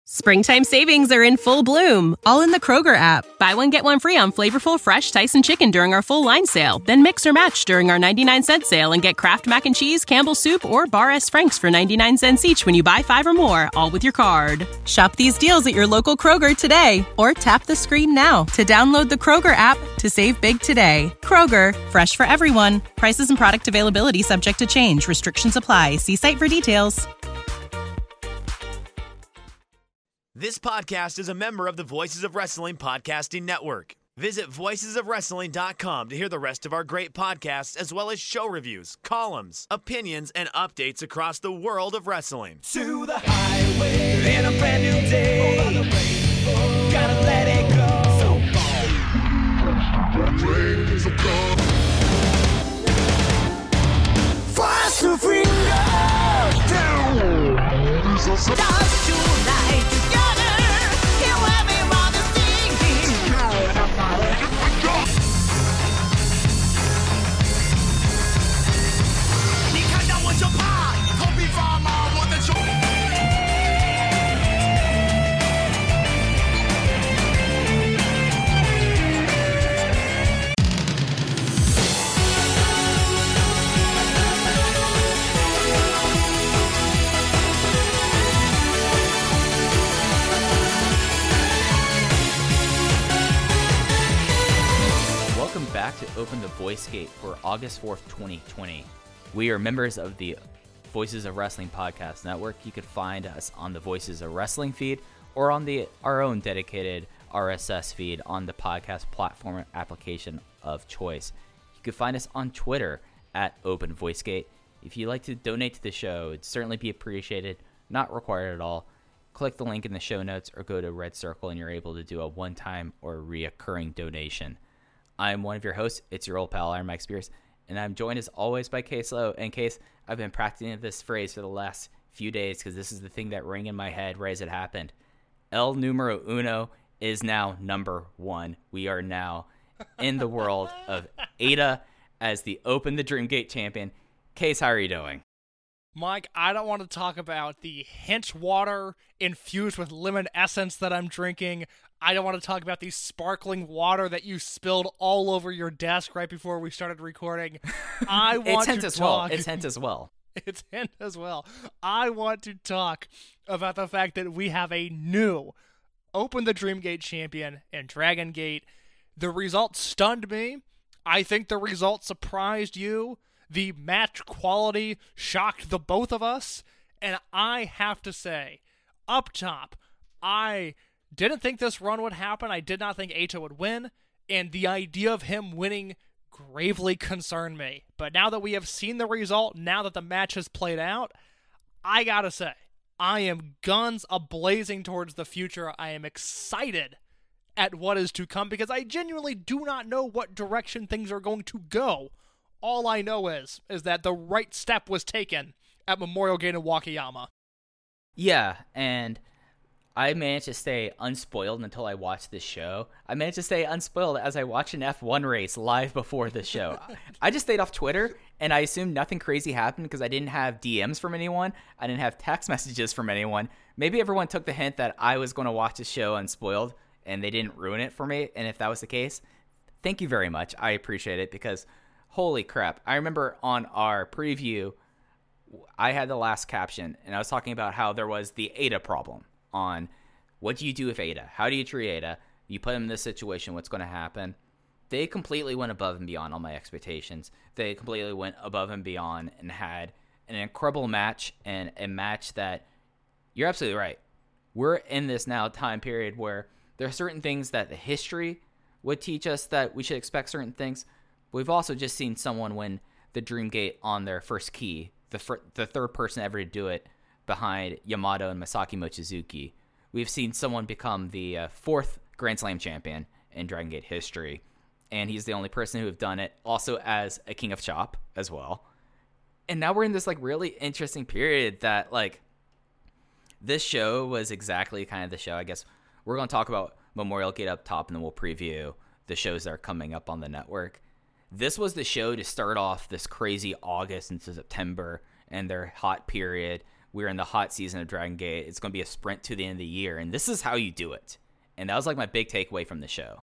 Springtime savings are in full bloom, all in the Kroger app. Buy one, get one free on flavorful, fresh Tyson chicken during our full line sale. Then mix or match during our 99-cent sale and get Kraft Mac and Cheese, Campbell's Soup, or Bar S. Frank's for 99 cents each when you buy 5 or more, all with your card. Shop these deals at your local Kroger today, or tap the screen now to download the Kroger app to save big today. Kroger, fresh for everyone. Prices and product availability subject to change. Restrictions apply. See site for details. This podcast is a member of the Voices of Wrestling Podcasting Network. Visit voicesofwrestling.com to hear the rest of our great podcasts, as well as show reviews, columns, opinions, and updates across the world of wrestling. To the highway in a brand new day. Gotta let it go. Fast to finger down. Dance tonight together. Hear everybody singing.你看到我就怕，头皮发麻，我的手。 Welcome back to Open the Voice Gate for August 4th, 2020. We are members of the Voices of Wrestling Podcast Network. You could find us on the Voices of Wrestling feed or on our own dedicated RSS feed on the podcast platform application of choice. You could find us on Twitter at Open Voice Gate. If you'd like to donate to the show, it'd certainly be appreciated, not required at all. Click the link in the show notes or go to Red Circle and you're able to do a one-time or reoccurring donation. I'm one of your hosts. It's your old pal, Iron Mike Spears, and I'm joined as always by Case Lowe. And Case, I've been practicing this phrase for the last few days because this is the thing that rang in my head right as it happened. El numero uno is now number one. We are now in the world of Ada as the Open the Dreamgate champion. Case, how are you doing? Mike, I don't want to talk about the hint water infused with lemon essence that I'm drinking. I don't want to talk about the sparkling water that you spilled all over your desk right before we started recording. I want to talk. It's hint as well. It's hint as well. I want to talk about the fact that we have a new Open the Dreamgate champion in Dragon Gate. The result stunned me. I think the result surprised you. The match quality shocked the both of us. And I have to say, up top, I didn't think this run would happen. I did not think Eita would win. And the idea of him winning gravely concerned me. But now that we have seen the result, now that the match has played out, I gotta say, I am guns a-blazing towards the future. I am excited at what is to come because I genuinely do not know what direction things are going to go. All I know is that the right step was taken at Memorial Gate in Wakayama. Yeah, and I managed to stay unspoiled until I watched this show. I managed to stay unspoiled as I watched an F1 race live before the show. I just stayed off Twitter, and I assumed nothing crazy happened because I didn't have DMs from anyone. I didn't have text messages from anyone. Maybe everyone took the hint that I was going to watch the show unspoiled, and they didn't ruin it for me. And if that was the case, thank you very much. I appreciate it because holy crap. I remember on our preview, I had the last caption, and I was talking about how there was the Ada problem on what do you do with Ada? How do you treat Ada? You put him in this situation, what's going to happen? They completely went above and beyond all my expectations. They completely went above and beyond and had an incredible match, and a match that, you're absolutely right. We're in this now time period where there are certain things that the history would teach us that we should expect certain things. But we've also just seen someone win the Dreamgate on their first key, the third person ever to do it behind Yamato and Masaki Mochizuki. We've seen someone become the fourth Grand Slam champion in Dragon Gate history, and he's the only person who have done it, also as a King of Chop as well. And now we're in this really interesting period that this show was exactly kind of the show. I guess we're going to talk about Memorial Gate up top, and then we'll preview the shows that are coming up on the network. This was the show to start off this crazy August into September and their hot period we're in the hot season of Dragon Gate. It's going to be a sprint to the end of the year, and this is how you do it. And that was like my big takeaway from the show.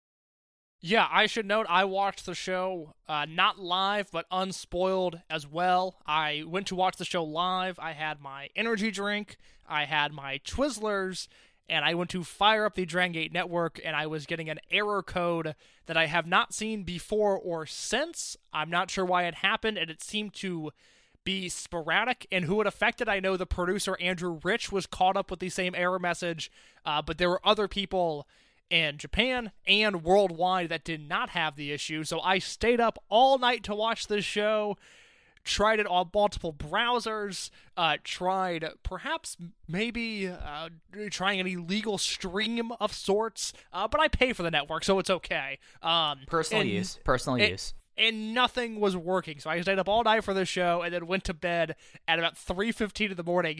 Yeah, I should note I watched the show not live, but unspoiled as well. I went to watch the show live. I had my energy drink, I had my Twizzlers, and I went to fire up the Dragon Gate network, and I was getting an error code that I have not seen before or since. I'm not sure why it happened, and it seemed to be sporadic. And who it affected, I know the producer, Andrew Rich, was caught up with the same error message, but there were other people in Japan and worldwide that did not have the issue. So I stayed up all night to watch this show, tried it on multiple browsers, tried perhaps maybe trying an illegal stream of sorts, but I pay for the network, so it's okay. Personal use. And nothing was working, so I stayed up all night for the show and then went to bed at about 3:15 in the morning,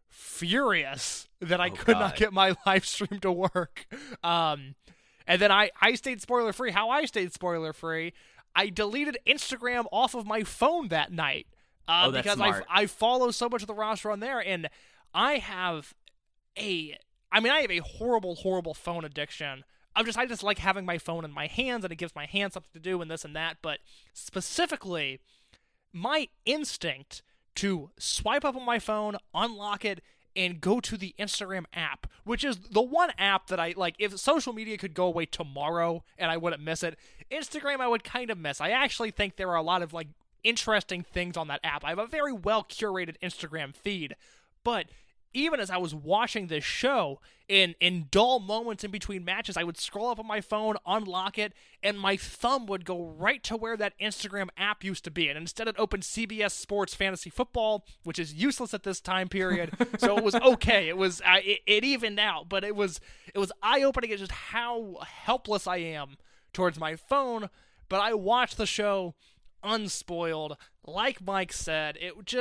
furious that I could not get my live stream to work. And then I stayed spoiler-free. How I stayed spoiler-free, I deleted Instagram off of my phone that night. Because smart. I follow so much of the roster on there, and I have a horrible, horrible phone addiction. I just like having my phone in my hands, and it gives my hands something to do and this and that, but specifically, my instinct to swipe up on my phone, unlock it, and go to the Instagram app, which is the one app that I, like, if social media could go away tomorrow and I wouldn't miss it, Instagram I would kind of miss. I actually think there are a lot of, like, interesting things on that app. I have a very well-curated Instagram feed, but even as I was watching this show, in dull moments in between matches, I would scroll up on my phone, unlock it, and my thumb would go right to where that Instagram app used to be. And instead it opened CBS Sports Fantasy Football, which is useless at this time period. So it was okay. It was it evened out, but it was eye-opening at just how helpless I am towards my phone. But I watched the show unspoiled. Like Mike said,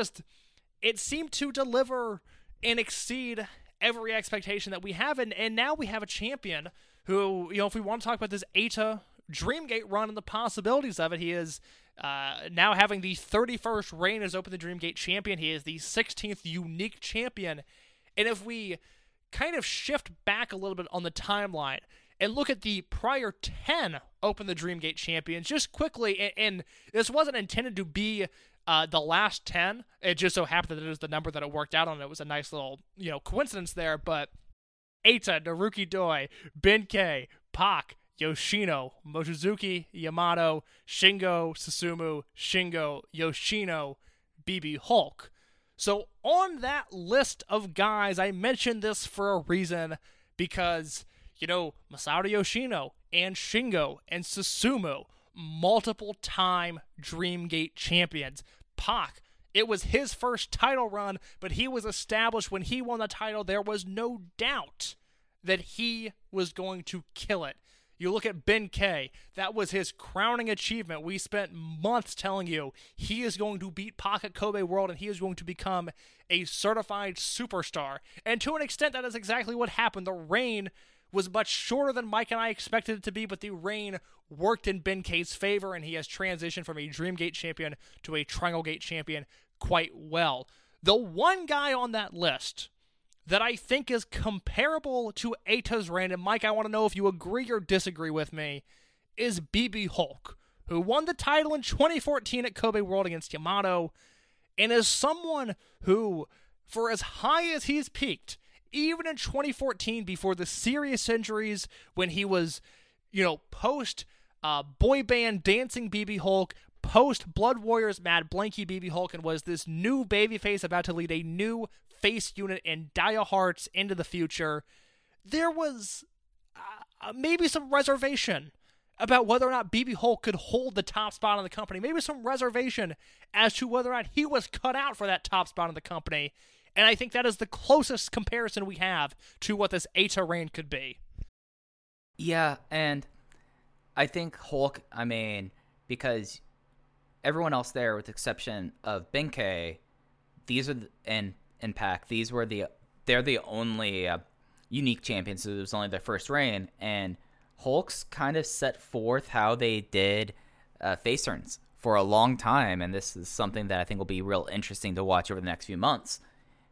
it seemed to deliver and exceed every expectation that we have, and now we have a champion who, if we want to talk about this Eita Dreamgate run and the possibilities of it, he is now having the 31st reign as Open the Dreamgate champion. He is the 16th unique champion, and if we kind of shift back a little bit on the timeline and look at the prior 10 Open the Dreamgate champions, just quickly, and this wasn't intended to be the last 10, it just so happened that it was the number that it worked out on. It was a nice little, coincidence there, but Eita, Naruki Doi, Benkei, Pac, Yoshino, Mochizuki, Yamato, Shingo, Susumu, Shingo, Yoshino, BB Hulk. So on that list of guys, I mentioned this for a reason, because, Masato Yoshino and Shingo and Susumu, multiple-time Dreamgate champions. Pac, it was his first title run, but he was established when he won the title. There was no doubt that he was going to kill it. You look at Benkei, that was his crowning achievement. We spent months telling you he is going to beat Pac at Kobe World, and he is going to become a certified superstar. And to an extent, that is exactly what happened. The reign was much shorter than Mike and I expected it to be, but the reign worked in Benkei's favor, and he has transitioned from a Dreamgate champion to a Triangle Gate champion quite well. The one guy on that list that I think is comparable to Eita's reign, and Mike, I want to know if you agree or disagree with me, is BB Hulk, who won the title in 2014 at Kobe World against Yamato, and is someone who, for as high as he's peaked, even in 2014, before the serious injuries, when he was, post boy band dancing BB Hulk, post Blood Warriors Mad Blanky BB Hulk, and was this new babyface about to lead a new face unit in Dia Hearts into the future, there was maybe some reservation about whether or not BB Hulk could hold the top spot in the company. Maybe some reservation as to whether or not he was cut out for that top spot in the company. And I think that is the closest comparison we have to what this Eita reign could be. Yeah, and I think Hulk, because everyone else there, with the exception of Benkei, these are and Pac, they're the only unique champions. So it was only their first reign, and Hulk's kind of set forth how they did face turns for a long time, and this is something that I think will be real interesting to watch over the next few months.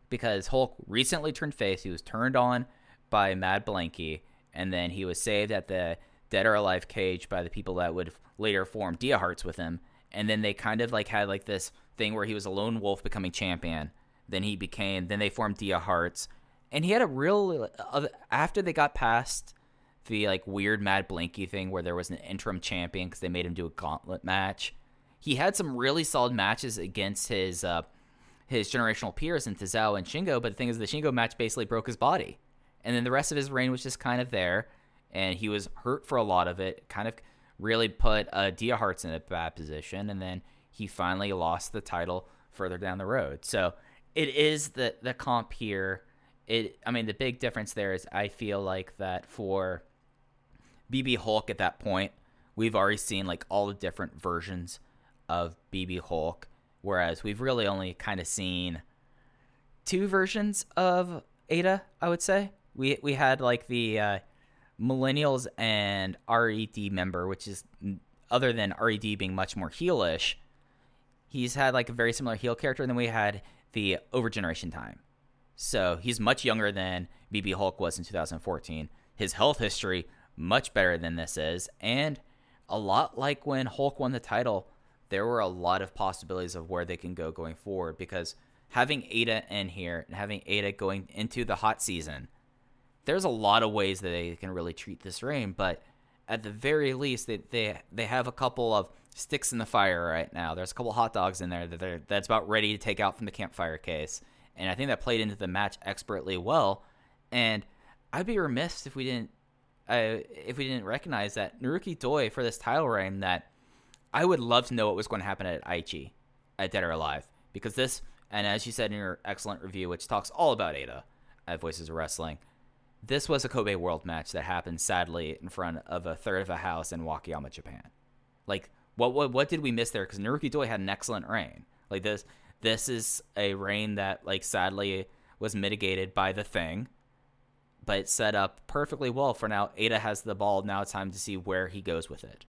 because Hulk recently turned face. He was turned on by Mad Blankey, and then he was saved at the Dead or Alive cage by the people that would later form Dia Hearts with him. And then they kind of like had like this thing where he was a lone wolf becoming champion. Then they formed Dia Hearts. And he had a real, after they got past the like weird Mad Blankey thing where there was an interim champion because they made him do a gauntlet match, he had some really solid matches against his generational peers in Tozawa and Shingo. But the thing is, the Shingo match basically broke his body. And then the rest of his reign was just kind of there. And he was hurt for a lot of it, kind of really put Dia Hearts in a bad position. And then he finally lost the title further down the road. So it is the comp here. The big difference there is I feel like that for BB Hulk at that point, we've already seen like all the different versions of BB Hulk, whereas we've really only kind of seen 2 versions of Ada, I would say. We had like the Millennials and RED member, which is, other than RED being much more heelish, he's had like a very similar heel character. And then we had the Overgeneration Time. So he's much younger than BB Hulk was in 2014. His health history, much better than this is. And a lot like when Hulk won the title, there were a lot of possibilities of where they can go going forward, because having Ada in here and having Ada going into the hot season, there's a lot of ways that they can really treat this reign. But at the very least, they have a couple of sticks in the fire right now. There's a couple hot dogs in there that's about ready to take out from the campfire case. And I think that played into the match expertly well. And I'd be remiss if we didn't recognize that Naruki Doi for this title reign, that I would love to know what was going to happen at Aichi at Dead or Alive. Because this, and as you said in your excellent review, which talks all about Ada at Voices of Wrestling, this was a Kobe World match that happened sadly in front of a third of a house in Wakayama, Japan. Like, what did we miss there? Because Naruki Doi had an excellent reign. Like this is a reign that, like, sadly was mitigated by the Thing, but it's set up perfectly well for now. Ada has the ball. Now it's time to see where he goes with it.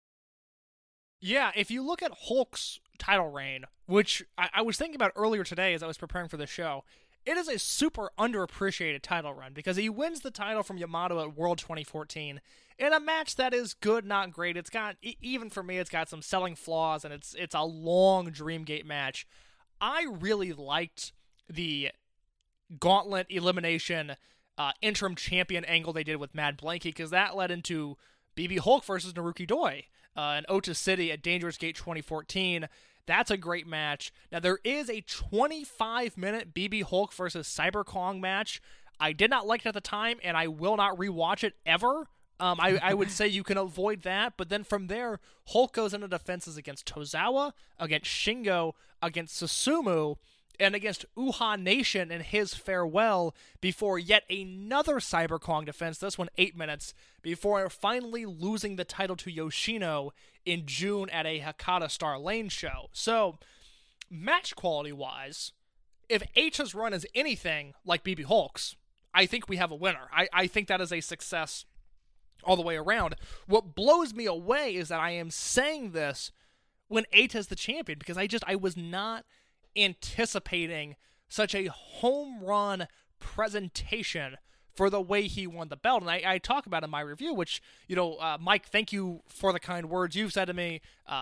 Yeah, if you look at Hulk's title reign, which I was thinking about earlier today as I was preparing for the show, it is a super underappreciated title run, because he wins the title from Yamato at World 2014 in a match that is good, not great. It's got, even for me, it's got some selling flaws, and it's a long Dreamgate match. I really liked the gauntlet elimination interim champion angle they did with Mad Blankey, because that led into BB Hulk versus Naruki Doi in Ota City at Dangerous Gate 2014. That's a great match. Now, there is a 25-minute BB Hulk versus Cyber Kong match. I did not like it at the time, and I will not rewatch it ever. I would say you can avoid that, but then from there, Hulk goes into defenses against Tozawa, against Shingo, against Susumu, and against Uhaa Nation in his farewell, before yet another Cyber Kong defense, this one 8 minutes, before finally losing the title to Yoshino in June at a Hakata Star Lane show. So, match quality-wise, if H's run is anything like BB Hulk's, I think we have a winner. I think that is a success all the way around. What blows me away is that I am saying this when Eita's the champion, because I was not anticipating such a home run presentation for the way he won the belt. And I talk about in my review, which, Mike, thank you for the kind words you've said to me.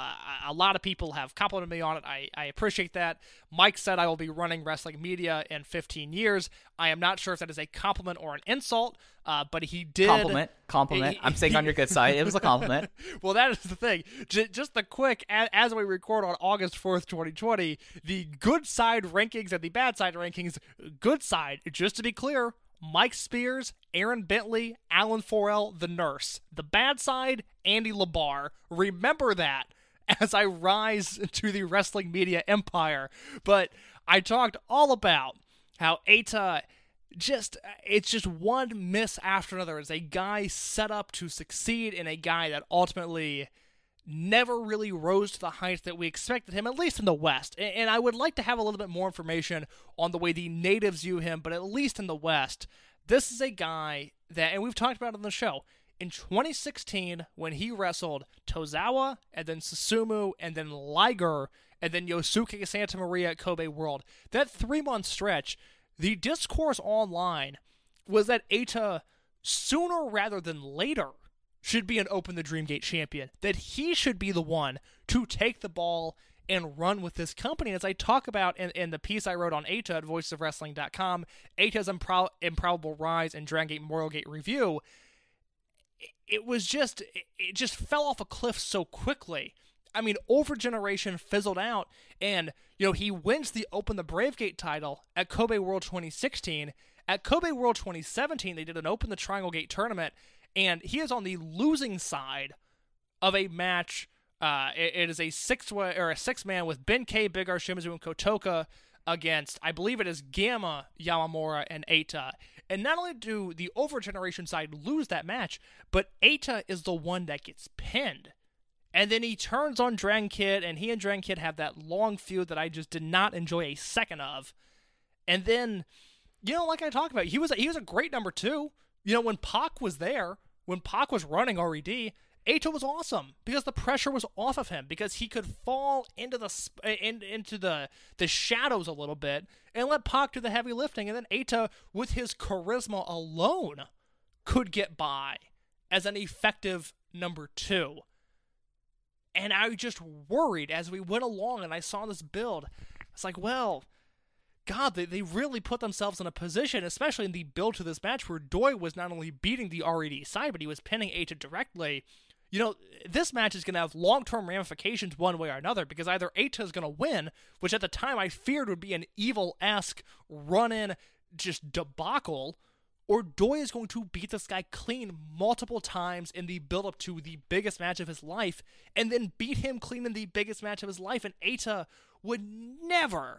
A lot of people have complimented me on it. I appreciate that. Mike said I will be running wrestling media in 15 years. I am not sure if that is a compliment or an insult, but he did. Compliment. I'm saying on your good side. It was a compliment. Well, that is the thing. Just the quick, as we record on August 4th, 2020, the good side rankings and the bad side rankings. Good side, just to be clear, Mike Spears, Aaron Bentley, Alan Forel, the nurse. The bad side, Andy Labar. Remember that as I rise to the wrestling media empire. But I talked all about how Eita it's just one miss after another. It's a guy set up to succeed and a guy that ultimately never really rose to the heights that we expected him, at least in the West. And I would like to have a little bit more information on the way the natives view him, but at least in the West, this is a guy that, and we've talked about it on the show, in 2016, when he wrestled Tozawa, and then Susumu, and then Liger, and then Yosuke Santa Maria at Kobe World, that 3-month stretch, the discourse online was that Eita, sooner rather than later, should be an Open the Dreamgate champion, that he should be the one to take the ball and run with this company. And as I talk about in the piece I wrote on Eita at voicesofwrestling.com, Eita's improbable rise and Dragon Gate Memorial Gate review, it just fell off a cliff so quickly. I mean, Overgeneration fizzled out, and he wins the Open the Bravegate title at Kobe World 2016. At Kobe World 2017, they did an Open the Triangle Gate tournament, and he is on the losing side of a match. It is a six-man with Ben K, Big R, Shimizu, and Kotoka against, I believe it is Gamma, Yamamura, and Eita. And not only do the Overgeneration side lose that match, but Eita is the one that gets pinned. And then he turns on Dragon Kid, and he and Dragon Kid have that long feud that I just did not enjoy a second of. And then, like I talked about, he was a great number 2. When Pac was there, when Pac was running RED, Eita was awesome because the pressure was off of him, because he could fall into the shadows a little bit and let Pac do the heavy lifting, and then Eita, with his charisma alone, could get by as an effective number 2. And I just worried as we went along and I saw this build. It's like, well, God, they really put themselves in a position, especially in the build to this match, where Doi was not only beating the RED side, but he was pinning Eita directly. This match is going to have long-term ramifications one way or another, because either Eita is going to win, which at the time I feared would be an Evil-esque run-in just debacle, or Doi is going to beat this guy clean multiple times in the build-up to the biggest match of his life, and then beat him clean in the biggest match of his life, and Eita would never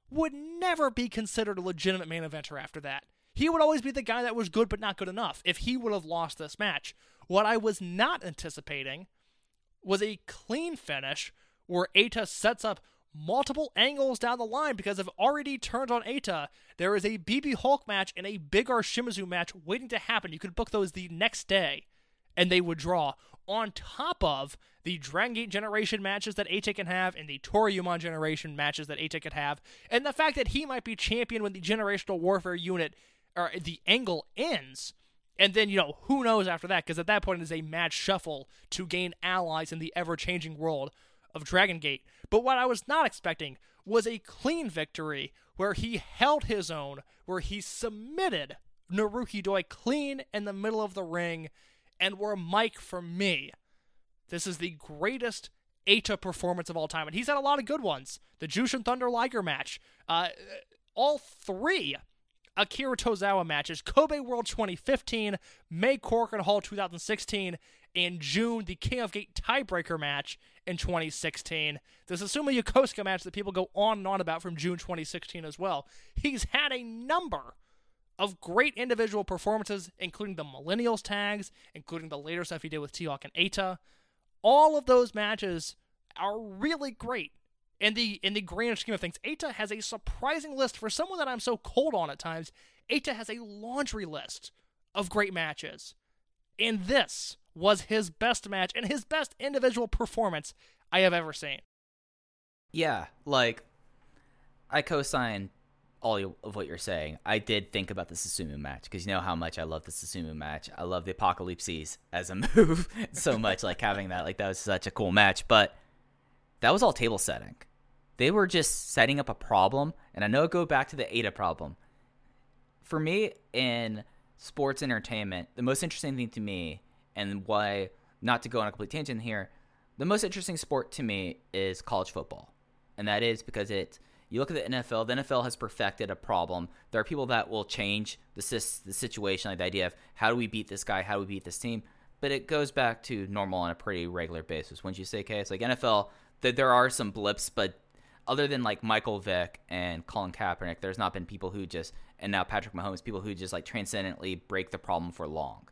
be considered a legitimate main eventer after that. He would always be the guy that was good but not good enough if he would have lost this match. What I was not anticipating was a clean finish where Eita sets up multiple angles down the line, because if RED turns on Eita, there is a BB Hulk match and a Big R Shimizu match waiting to happen. You could book those the next day, and they would draw, on top of the Dragon Gate Generation matches that Eita can have and the Toryumon Generation matches that Eita could have, and the fact that he might be champion when the Generational Warfare unit, or the angle, ends. And then, who knows after that, because at that point it is a mad shuffle to gain allies in the ever-changing world of Dragon Gate. But what I was not expecting was a clean victory where he held his own, where he submitted Naruki Doi clean in the middle of the ring, and where, Mike, for me, this is the greatest Eita performance of all time. And he's had a lot of good ones. The Jushin Thunder Liger match, all 3 Akira Tozawa matches, Kobe World 2015, May Korakuen Hall 2016, and June, the King of Gate tiebreaker match in 2016. The Susumu Yokosuka match that people go on and on about from June 2016 as well. He's had a number of great individual performances, including the Millennials tags, including the later stuff he did with T-Hawk and Eita. All of those matches are really great. In the grand scheme of things, Eita has a surprising list. For someone that I'm so cold on at times, Eita has a laundry list of great matches. And this was his best match and his best individual performance I have ever seen. Yeah, I co-sign all of what you're saying. I did think about the Susumu match, because you know how much I love the Susumu match. I love the Apocalypses as a move so much, having that. That was such a cool match. But that was all table setting. They were just setting up a problem, and I know it go back to the Eita problem. For me, in sports entertainment, the most interesting thing to me, and why, not to go on a complete tangent here, the most interesting sport to me is college football. And that is because you look at the NFL has perfected a problem. There are people that will change the situation, the idea of how do we beat this guy, how do we beat this team, but it goes back to normal on a pretty regular basis. Wouldn't you say, Kay? It's NFL, there are some blips, but other than Michael Vick and Colin Kaepernick, there's not been people who just, and now Patrick Mahomes, people who just transcendently break the problem for long.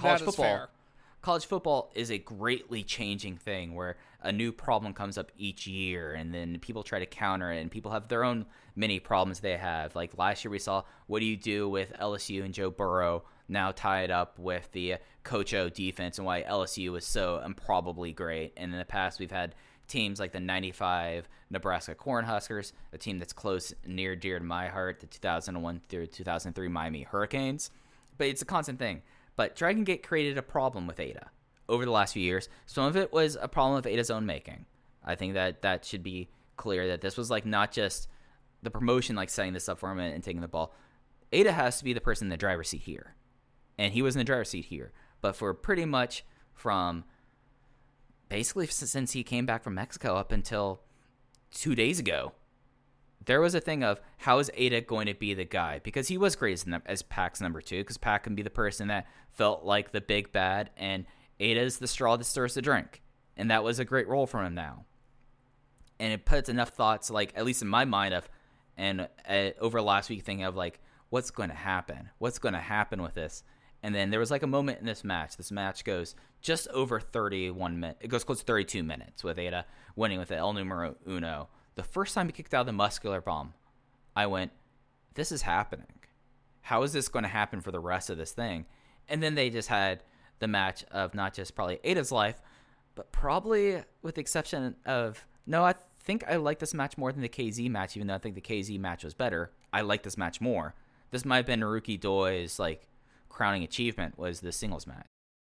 College football is a greatly changing thing where a new problem comes up each year, and then people try to counter it, and people have their own mini problems they have. Last year we saw, what do you do with LSU and Joe Burrow now tied up with the Coach O defense, and why LSU was so improbably great. And in the past we've had teams like the 95 Nebraska Cornhuskers, a team that's close, near dear to my heart, the 2001 through 2003 Miami Hurricanes. But it's a constant thing. But Dragon Gate created a problem with Eita over the last few years. Some of it was a problem of Eita's own making. I think that should be clear, that this was like not just the promotion like setting this up for him and taking the ball. Eita has to be the person in the driver's seat here. And he was in the driver's seat here. But for pretty much from basically since he came back from Mexico up until 2 days ago, there was a thing of, how is Eita going to be the guy? Because he was great as Pac's number 2, because Pac can be the person that felt like the big bad, and Eita is the straw that stirs the drink. And that was a great role for him now. And it puts enough thoughts, like, at least in my mind, of, and over last week, thinking of, like, what's going to happen? What's going to happen with this? And then there was, like, a moment in this match. This match goes just over 31 minutes. It goes close to 32 minutes with Eita winning with the El Numero Uno. The first time he kicked out the muscular bomb, I went, this is happening. How is this going to happen for the rest of this thing? And then they just had the match of not just probably Eita's life, but probably with the exception of, no, I think I like this match more than the KZ match, even though I think the KZ match was better. I like this match more. This might have been Naruki Doi's, like, crowning achievement, was the singles match.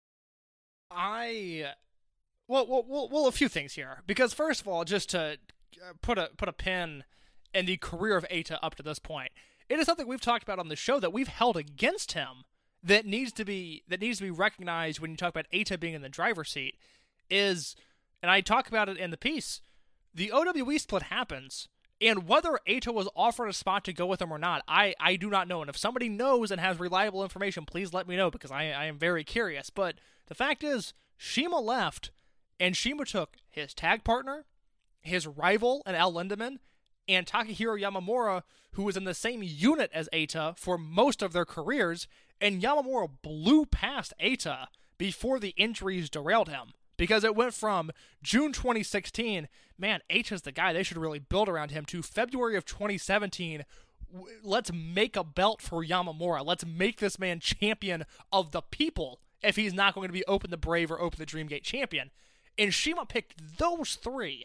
Well, a few things here. Because first of all, just to put a pin in the career of Eita up to this point, it is something we've talked about on the show that we've held against him that needs to be recognized when you talk about Eita being in the driver's seat. Is, and I talk about it in the piece, the OWE split happens, and whether Eita was offered a spot to go with him or not, I do not know. And if somebody knows and has reliable information, please let me know, because I am very curious. But the fact is, CIMA left, and CIMA took his tag partner, his rival in Al Lindemann, and Takahiro Yamamura, who was in the same unit as Eita for most of their careers, and Yamamura blew past Eita before the injuries derailed him. Because it went from June 2016, man, Eita's the guy, they should really build around him, to February of 2017, let's make a belt for Yamamura. Let's make this man champion of the people if he's not going to be Open the Brave or Open the Dreamgate champion. And CIMA picked those three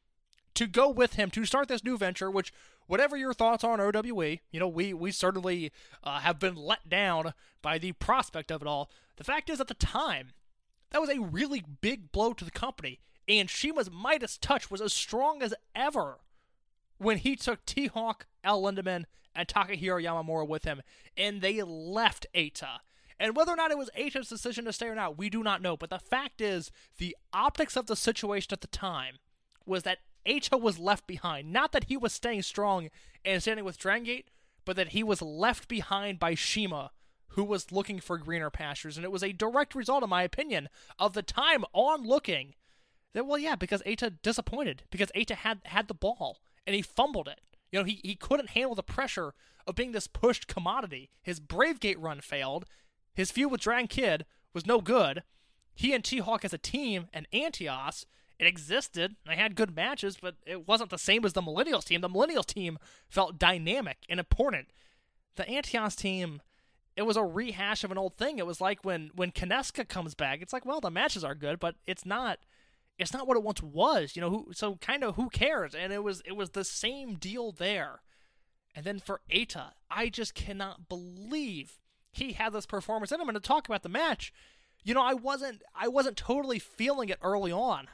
to go with him to start this new venture, which, whatever your thoughts are on OWE, we certainly have been let down by the prospect of it all. The fact is, at the time, that was a really big blow to the company, and CIMA's Midas touch was as strong as ever when he took T-Hawk, Al Lindemann, and Takahiro Yamamura with him, and they left Eita. And whether or not it was Eita's decision to stay or not, we do not know, but the fact is, the optics of the situation at the time was that Eita was left behind. Not that he was staying strong and standing with Dragon Gate, but that he was left behind by CIMA, who was looking for greener pastures. And it was a direct result, in my opinion, of the time on looking that, well, yeah, because Eita disappointed, because Eita had the ball, and he fumbled it. He couldn't handle the pressure of being this pushed commodity. His Brave Gate run failed. His feud with Dragon Kid was no good. He and T-Hawk as a team, and Antios, it existed. They had good matches, but it wasn't the same as the Millennials team. The Millennials team felt dynamic and important. The Antios team, it was a rehash of an old thing. It was like when Kineska comes back, it's like, well, the matches are good, but it's not what it once was. So kind of who cares? And it was the same deal there. And then for Eita, I just cannot believe he had this performance in him. And to talk about the match, I wasn't totally feeling it early on.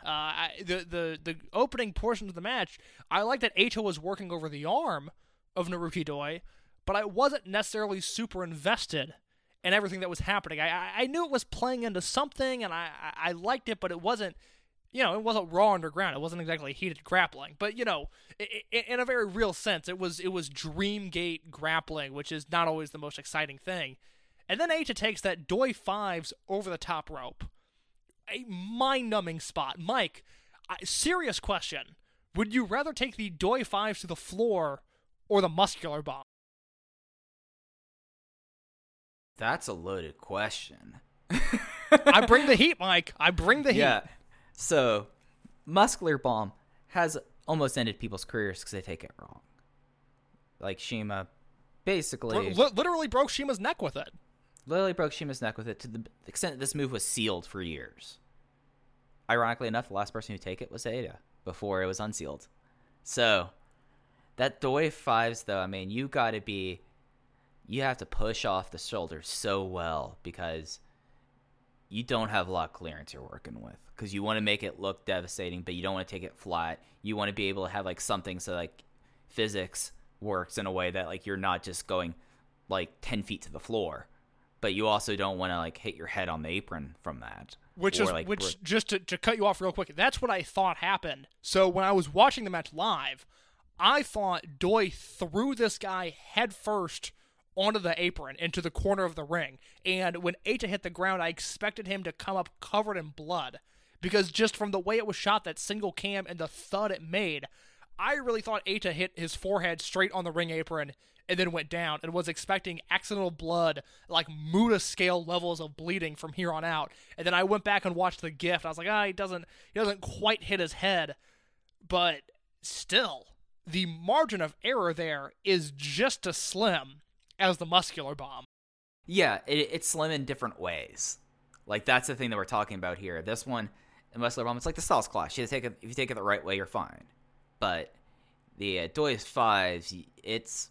The opening portion of the match, I liked that Eita was working over the arm of Naruki Doi, but I wasn't necessarily super invested in everything that was happening. I knew it was playing into something, and I liked it, but it wasn't, it wasn't Raw Underground. It wasn't exactly heated grappling, but in a very real sense, it was Dreamgate grappling, which is not always the most exciting thing. And then Eita takes that Doi 5s over the top rope. A mind-numbing spot. Mike, serious question. Would you rather take the Doi 5s to the floor or the muscular bomb? That's a loaded question. I bring the heat, Mike. I bring the heat. Yeah. So, muscular bomb has almost ended people's careers because they take it wrong. Like CIMA basically... literally broke CIMA's neck with it. Literally broke CIMA's neck with it to the extent that this move was sealed for years. Ironically enough, the last person to take it was Eita. before it was unsealed. So that Doi 5s, though, I mean, you have to push off the shoulders so well because you don't have a lot of clearance you're working with, because you want to make it look devastating, but you don't want to take it flat. You want to be able to have like something so like physics works in a way that like you're not just going like 10 feet to the floor, but you also don't want to like hit your head on the apron from that. Which just to cut you off real quick, that's what I thought happened. So when I was watching the match live, I thought Doi threw this guy head first onto the apron into the corner of the ring, and when Eita hit the ground, I expected him to come up covered in blood, because just from the way it was shot, that single cam and the thud it made, I really thought Eita hit his forehead straight on the ring apron and then went down, and was expecting accidental blood, like Muta scale levels of bleeding from here on out. And then I went back and watched the GIF, and I was like, he doesn't quite hit his head, but still, the margin of error there is just as slim as the muscular bomb. Yeah, it's slim in different ways. Like, that's the thing that we're talking about here. This one, the muscular bomb, it's like the Styles Clash. If you take it the right way, you're fine. But the Doi's 5s, it's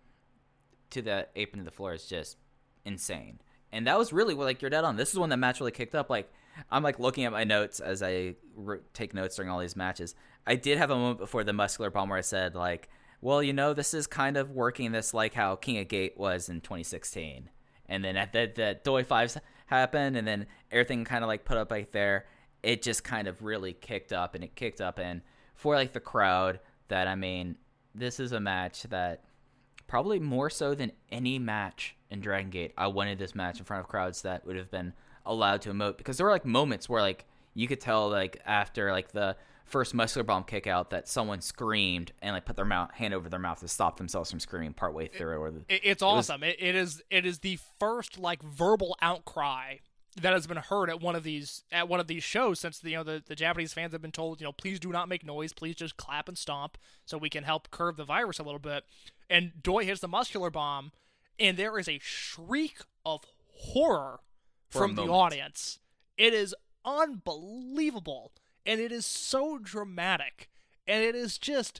to the apron to the floor is just insane. And that was really like, you're dead on. This is when the match really kicked up. Like, I'm like looking at my notes as I take notes during all these matches. I did have a moment before the muscular bomb where I said, like, well, this is kind of working this like how King of Gate was in 2016. And then at the Doi 5s happened, and then everything kind of like put up right there. It just kind of really kicked up, and it kicked up. And for like the crowd, that, I mean, this is a match that probably more so than any match in Dragon Gate, I wanted this match in front of crowds that would have been allowed to emote, because there were like moments where like you could tell like after like the first muscular bomb kick out that someone screamed and like put their hand over their mouth to stop themselves from screaming partway through. It's awesome. It is the first like verbal outcry that has been heard at one of these shows since the Japanese fans have been told, please do not make noise, please just clap and stomp so we can help curb the virus a little bit. And Doi hits the muscular bomb, and there is a shriek of horror from the audience. It is unbelievable, and it is so dramatic, and it is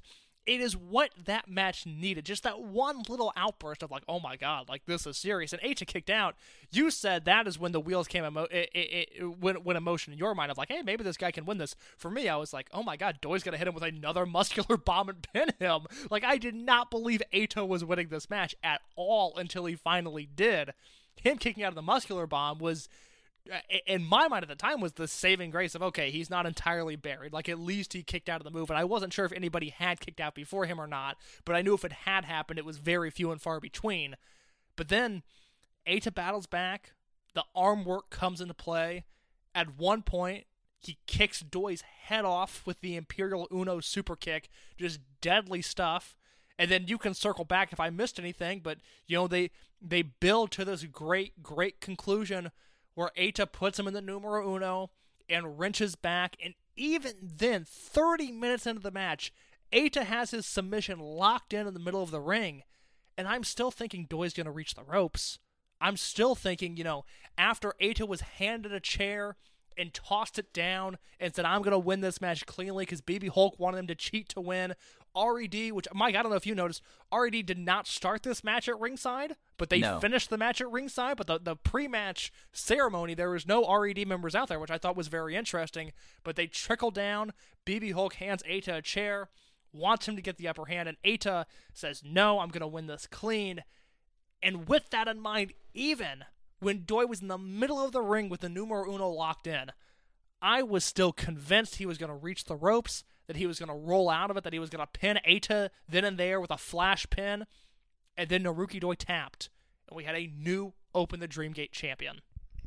what that match needed. Just that one little outburst of like, oh my god, like this is serious. And Eita kicked out. You said that is when the wheels came when emotion in your mind of like, hey, maybe this guy can win this. For me, I was like, oh my god, Doi's gonna hit him with another muscular bomb and pin him. Like, I did not believe Eita was winning this match at all until he finally did. Him kicking out of the muscular bomb was, in my mind at the time, was the saving grace of, okay, he's not entirely buried. Like, at least he kicked out of the move, and I wasn't sure if anybody had kicked out before him or not, but I knew if it had happened, it was very few and far between. But then Eita battles back, the arm work comes into play. At one point, he kicks Doi's head off with the Imperial Uno super kick, just deadly stuff. And then you can circle back if I missed anything, but they build to this great conclusion where Eita puts him in the numero uno and wrenches back. And even then, 30 minutes into the match, Eita has his submission locked in the middle of the ring. And I'm still thinking Doi's going to reach the ropes. I'm still thinking, after Eita was handed a chair and tossed it down and said, I'm going to win this match cleanly because BB Hulk wanted him to cheat to win. RED, which, Mike, I don't know if you noticed, RED did not start this match at ringside, but they finished the match at ringside. But the pre-match ceremony, there was no RED members out there, which I thought was very interesting. But they trickled down. BB Hulk hands Eita a chair, wants him to get the upper hand, and Eita says, no, I'm going to win this clean. And with that in mind, even when Doi was in the middle of the ring with the numero uno locked in, I was still convinced he was going to reach the ropes, that he was going to roll out of it, that he was going to pin Eita then and there with a flash pin, and then Naruki Doi tapped, and we had a new Open the Dream Gate champion.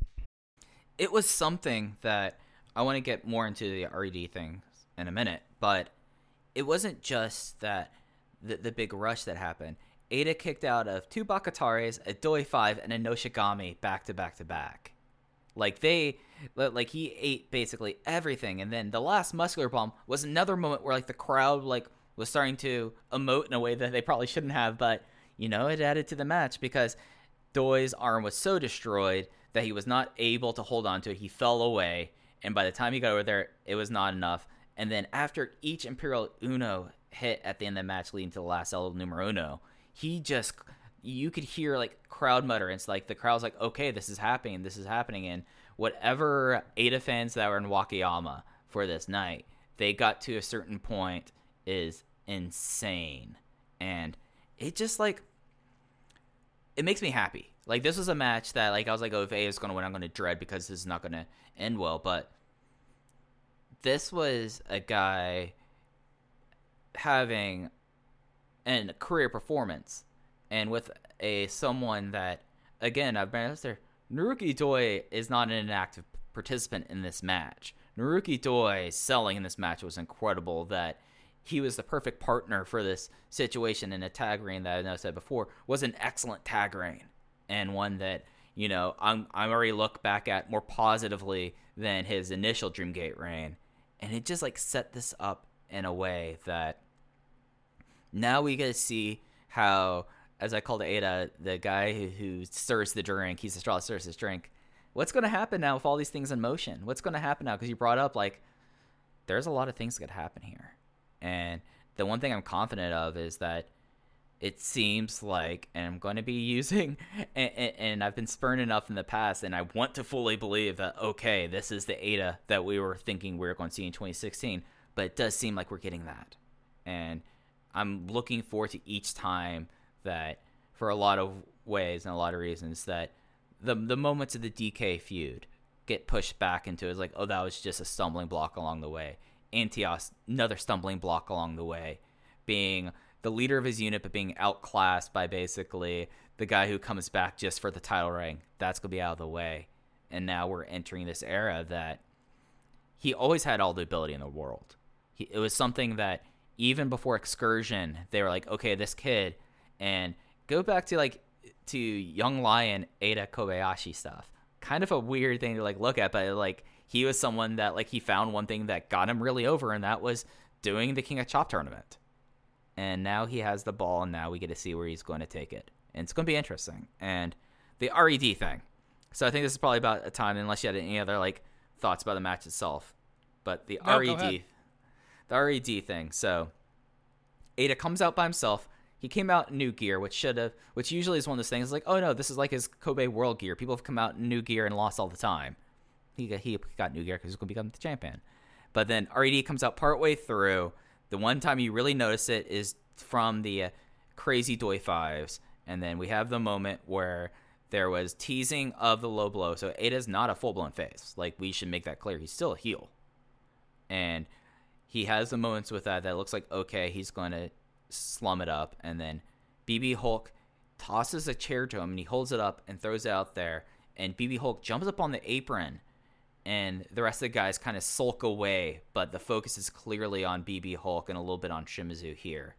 It was something that I want to get more into the RED thing in a minute, but it wasn't just that the big rush that happened. Eita kicked out of 2 Bakatares, a Doi 5, and a Noshigami back to back to back. Like, he ate basically everything. And then the last muscular bomb was another moment where, like, the crowd, like, was starting to emote in a way that they probably shouldn't have. But, it added to the match because Doi's arm was so destroyed that he was not able to hold on to it. He fell away. And by the time he got over there, it was not enough. And then after each Imperial Uno hit at the end of the match leading to the last El Numero Uno, you could hear like crowd mutterings, like the crowd's like, okay, this is happening. And whatever Eita fans that were in Wakayama for this night, they got to a certain point is insane. And it just like, it makes me happy. Like, this was a match that, like, I was like, oh, if A is going to win, I'm going to dread because this is not going to end well. But this was a guy having a career performance. And with someone that, again, I've been honest there, Naruki Doi is not an active participant in this match. Naruki Doi selling in this match was incredible, that he was the perfect partner for this situation in a tag reign that, I said before, was an excellent tag reign. And one that, you know, I'm already look back at more positively than his initial Dreamgate reign. And it just, like, set this up in a way that now we get to see how, as I called Eita, the guy who stirs the drink, he's the straw that stirs his drink. What's going to happen now with all these things in motion? What's going to happen now? Because you brought up, like, there's a lot of things that could happen here. And the one thing I'm confident of is that it seems like, and I'm going to be using, and I've been spurned enough in the past, and I want to fully believe that, okay, this is the Eita that we were thinking we were going to see in 2016, but it does seem like we're getting that. And I'm looking forward to each time that, for a lot of ways and a lot of reasons, that the moments of the DK feud get pushed back into, it's like, oh, that was just a stumbling block along the way. Antios, another stumbling block along the way, being the leader of his unit but being outclassed by basically the guy who comes back just for the title reign. That's going to be out of the way. And now we're entering this era that he always had all the ability in the world. It was something that even before Excursion, they were like, okay, this kid, and go back to Young Lion Eita Kobayashi stuff. Kind of a weird thing to like look at, but like he was someone that like he found one thing that got him really over, and that was doing the King of Chop tournament. And now he has the ball, and now we get to see where he's going to take it. And it's going to be interesting. And the RED thing. So I think this is probably about a time, unless you had any other like thoughts about the match itself. But the RED thing. So Eita comes out by himself. He came out in new gear, which usually is one of those things like, oh no, this is like his Kobe World gear. People have come out in new gear and lost all the time. He got new gear because he's going to become the champion. But then RED comes out partway through. The one time you really notice it is from the crazy Doi Fives. And then we have the moment where there was teasing of the low blow. So Eita's not a full-blown face. Like, we should make that clear. He's still a heel. And he has the moments with that looks like, okay, he's going to slum it up. And then BB Hulk tosses a chair to him, and he holds it up and throws it out there. And BB Hulk jumps up on the apron, and the rest of the guys kind of sulk away, but the focus is clearly on BB Hulk and a little bit on Shimizu here.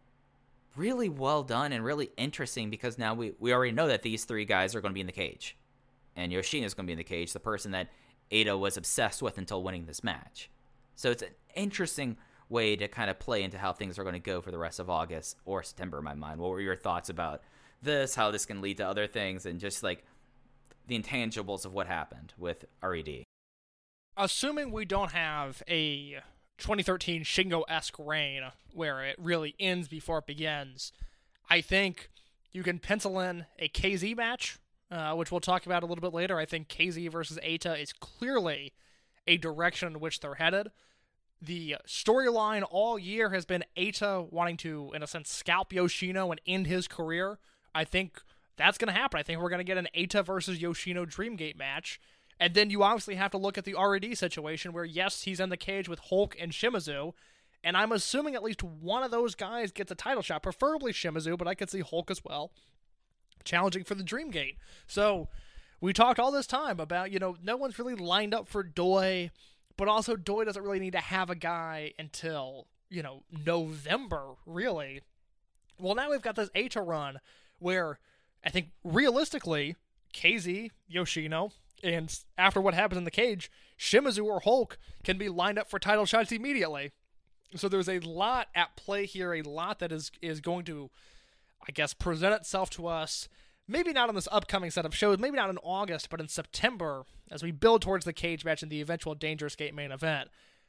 Really well done and really interesting, because now we already know that these three guys are going to be in the cage. And Yoshina's going to be in the cage, the person that Eita was obsessed with until winning this match. So it's an interesting way to kind of play into how things are going to go for the rest of August or September in my mind. What were your thoughts about this, how this can lead to other things, and just like the intangibles of what happened with RED? Assuming we don't have a 2013 Shingo-esque reign where it really ends before it begins, I think you can pencil in a KZ match, which we'll talk about a little bit later. I think KZ versus Eita is clearly a direction in which they're headed. The storyline all year has been Eita wanting to, in a sense, scalp Yoshino and end his career. I think that's going to happen. I think we're going to get an Eita versus Yoshino Dreamgate match. And then you obviously have to look at the RED situation where, yes, he's in the cage with Hulk and Shimizu, and I'm assuming at least one of those guys gets a title shot, preferably Shimizu, but I could see Hulk as well, challenging for the Dreamgate. So we talked all this time about, no one's really lined up for Doi, but also Doi doesn't really need to have a guy until, November, really. Well, now we've got this Eita run where I think realistically, KZ, Yoshino, and after what happens in the cage, Shimizu or Hulk can be lined up for title shots immediately. So there's a lot at play here, a lot that is going to, I guess, present itself to us, maybe not on this upcoming set of shows, maybe not in August, but in September, as we build towards the cage match and the eventual Dangerous Gate main event.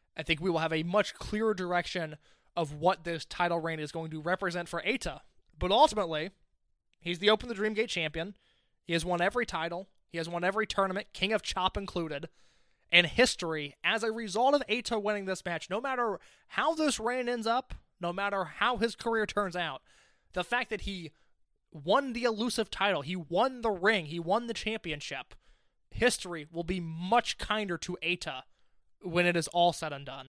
I think we will have a much clearer direction of what this title reign is going to represent for Eita. But ultimately, he's the Open the Dreamgate champion. He has won every title. He has won every tournament, King of Chop included. And history, as a result of Eita winning this match, no matter how this reign ends up, no matter how his career turns out, the fact that he won the elusive title, he won the ring, he won the championship, history will be much kinder to Eita when it is all said and done.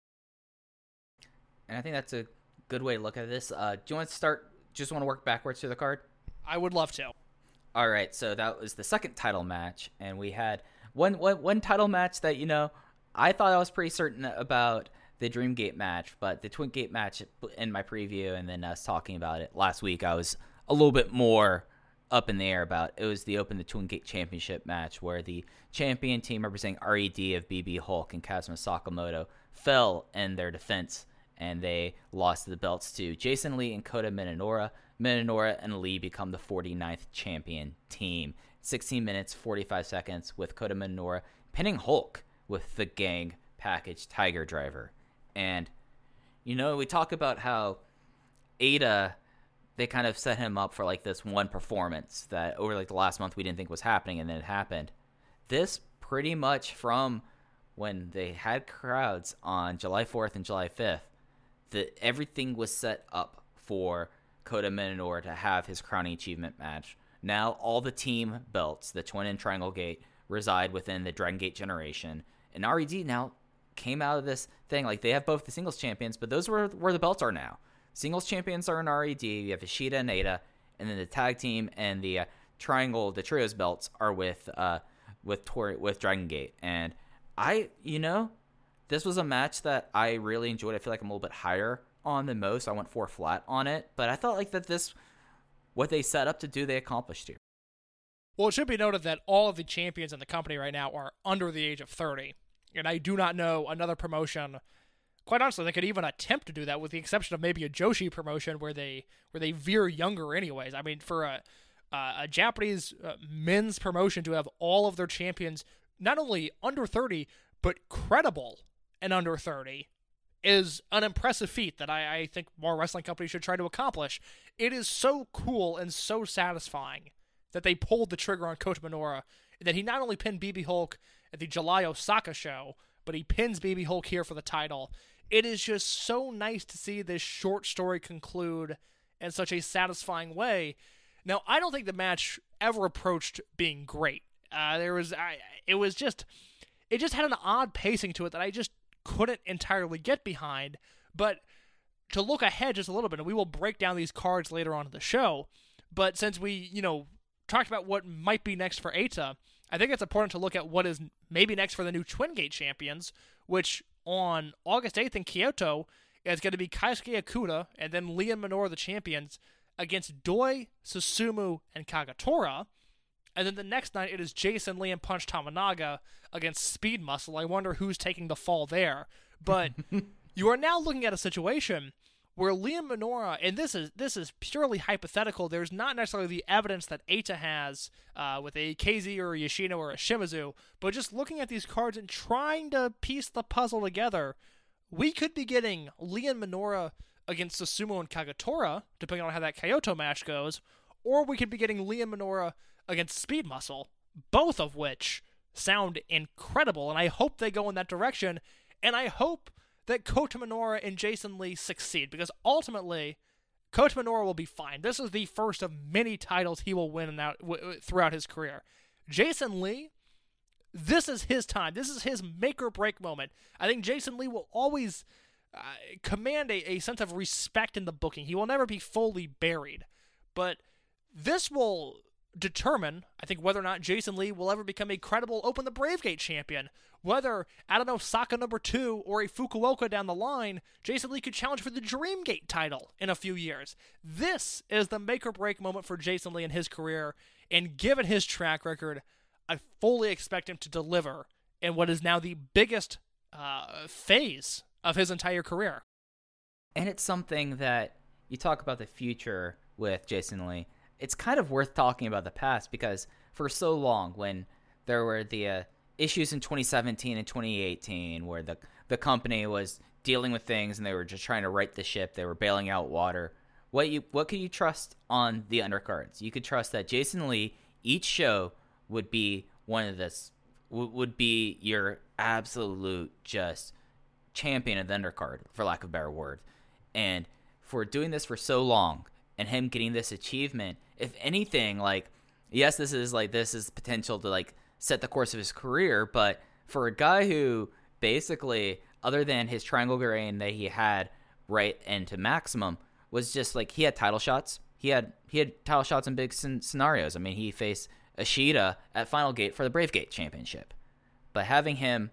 And I think that's a good way to look at this. Do you want to start, just want to work backwards through the card? I would love to. All right, so that was the second title match, and we had one title match that, you know, I thought I was pretty certain about the Dreamgate match, but the Twin Gate match in my preview and then us talking about it last week, I was a little bit more up in the air about. It was the Open the Twin Gate Championship match where the champion team representing RED of BB Hulk and Kazuma Sakamoto fell in their defense, and they lost the belts to Jason Lee and Kota Minoura. Minoura and Lee become the 49th champion team. 16 minutes, 45 seconds with Kota Minoura pinning Hulk with the gang package Tiger Driver. And, you know, we talk about how Eita, they kind of set him up for like this one performance that over like the last month we didn't think was happening, and then it happened. This pretty much from when they had crowds on July 4th and July 5th, everything was set up for Kota Minoura to have his crowning achievement match. Now all the team belts, the Twin and Triangle Gate, reside within the Dragon Gate generation. And RED now came out of this thing, like they have both the singles champions, but those are where the belts are now. Singles champions are in RED, you have Ishida and Eita, and then the tag team and the triangle, the trios belts are with Dragon Gate. And this was a match that I really enjoyed. I feel like I'm a little bit higher on than most. I went 4 flat on it, but I felt like that this, what they set up to do, they accomplished here. Well, it should be noted that all of the champions in the company right now are under the age of 30, and I do not know another promotion, quite honestly, that could even attempt to do that, with the exception of maybe a Joshi promotion where they veer younger anyways. I mean, for a Japanese men's promotion to have all of their champions not only under 30, but credible and under 30 is an impressive feat that I think more wrestling companies should try to accomplish. It is so cool and so satisfying that they pulled the trigger on Kota Minoura, and that he not only pinned BB Hulk at the July Osaka show, but he pins BB Hulk here for the title. It is just so nice to see this short story conclude in such a satisfying way. Now, I don't think the match ever approached being great. It just had an odd pacing to it that I just couldn't entirely get behind. But to look ahead just a little bit, and we will break down these cards later on in the show, but since we, talked about what might be next for Eita, I think it's important to look at what is maybe next for the new Twin Gate champions, which on August 8th in Kyoto is going to be Keisuke Okuda and then Lee and Minoura, the champions, against Doi, Susumu, and Kagatora. And then the next night, it is Jason Lee and Punch Tamanaga against Speed Muscle. I wonder who's taking the fall there. But you are now looking at a situation where Lee and Minoura, and this is purely hypothetical, there's not necessarily the evidence that Eita has with a KZ or a Yoshino or a Shimizu, but just looking at these cards and trying to piece the puzzle together, we could be getting Lee and Minoura against Susumu and Kagatora, depending on how that Kyoto match goes, or we could be getting Lee and Minoura against Speed Muscle, both of which sound incredible, and I hope they go in that direction, and I hope that Kota Minoura and Jason Lee succeed, because ultimately, Kota Minoura will be fine. This is the first of many titles he will win throughout his career. Jason Lee, this is his time. This is his make-or-break moment. I think Jason Lee will always command a sense of respect in the booking. He will never be fully buried, but this will determine, I think, whether or not Jason Lee will ever become a credible Open the Bravegate champion. Whether, I don't know, Saka number 2 or a Fukuoka down the line, Jason Lee could challenge for the Dreamgate title in a few years. This is the make-or-break moment for Jason Lee in his career, and given his track record, I fully expect him to deliver in what is now the biggest phase of his entire career. And it's something that you talk about the future with Jason Lee. It's kind of worth talking about the past, because for so long, when there were the issues in 2017 and 2018 where the company was dealing with things and they were just trying to right the ship. They were bailing out water. What could you trust on the undercards? You could trust that Jason Lee, each show would be would be your absolute just champion of the undercard, for lack of a better word. And for doing this for so long and him getting this achievement, if anything, like, yes, this is potential to like set the course of his career, but for a guy who basically, other than his triangle reign that he had right into Maximum, was just like he had title shots. He had title shots in big scenarios. I mean, he faced Ishida at Final Gate for the Brave Gate Championship. But having him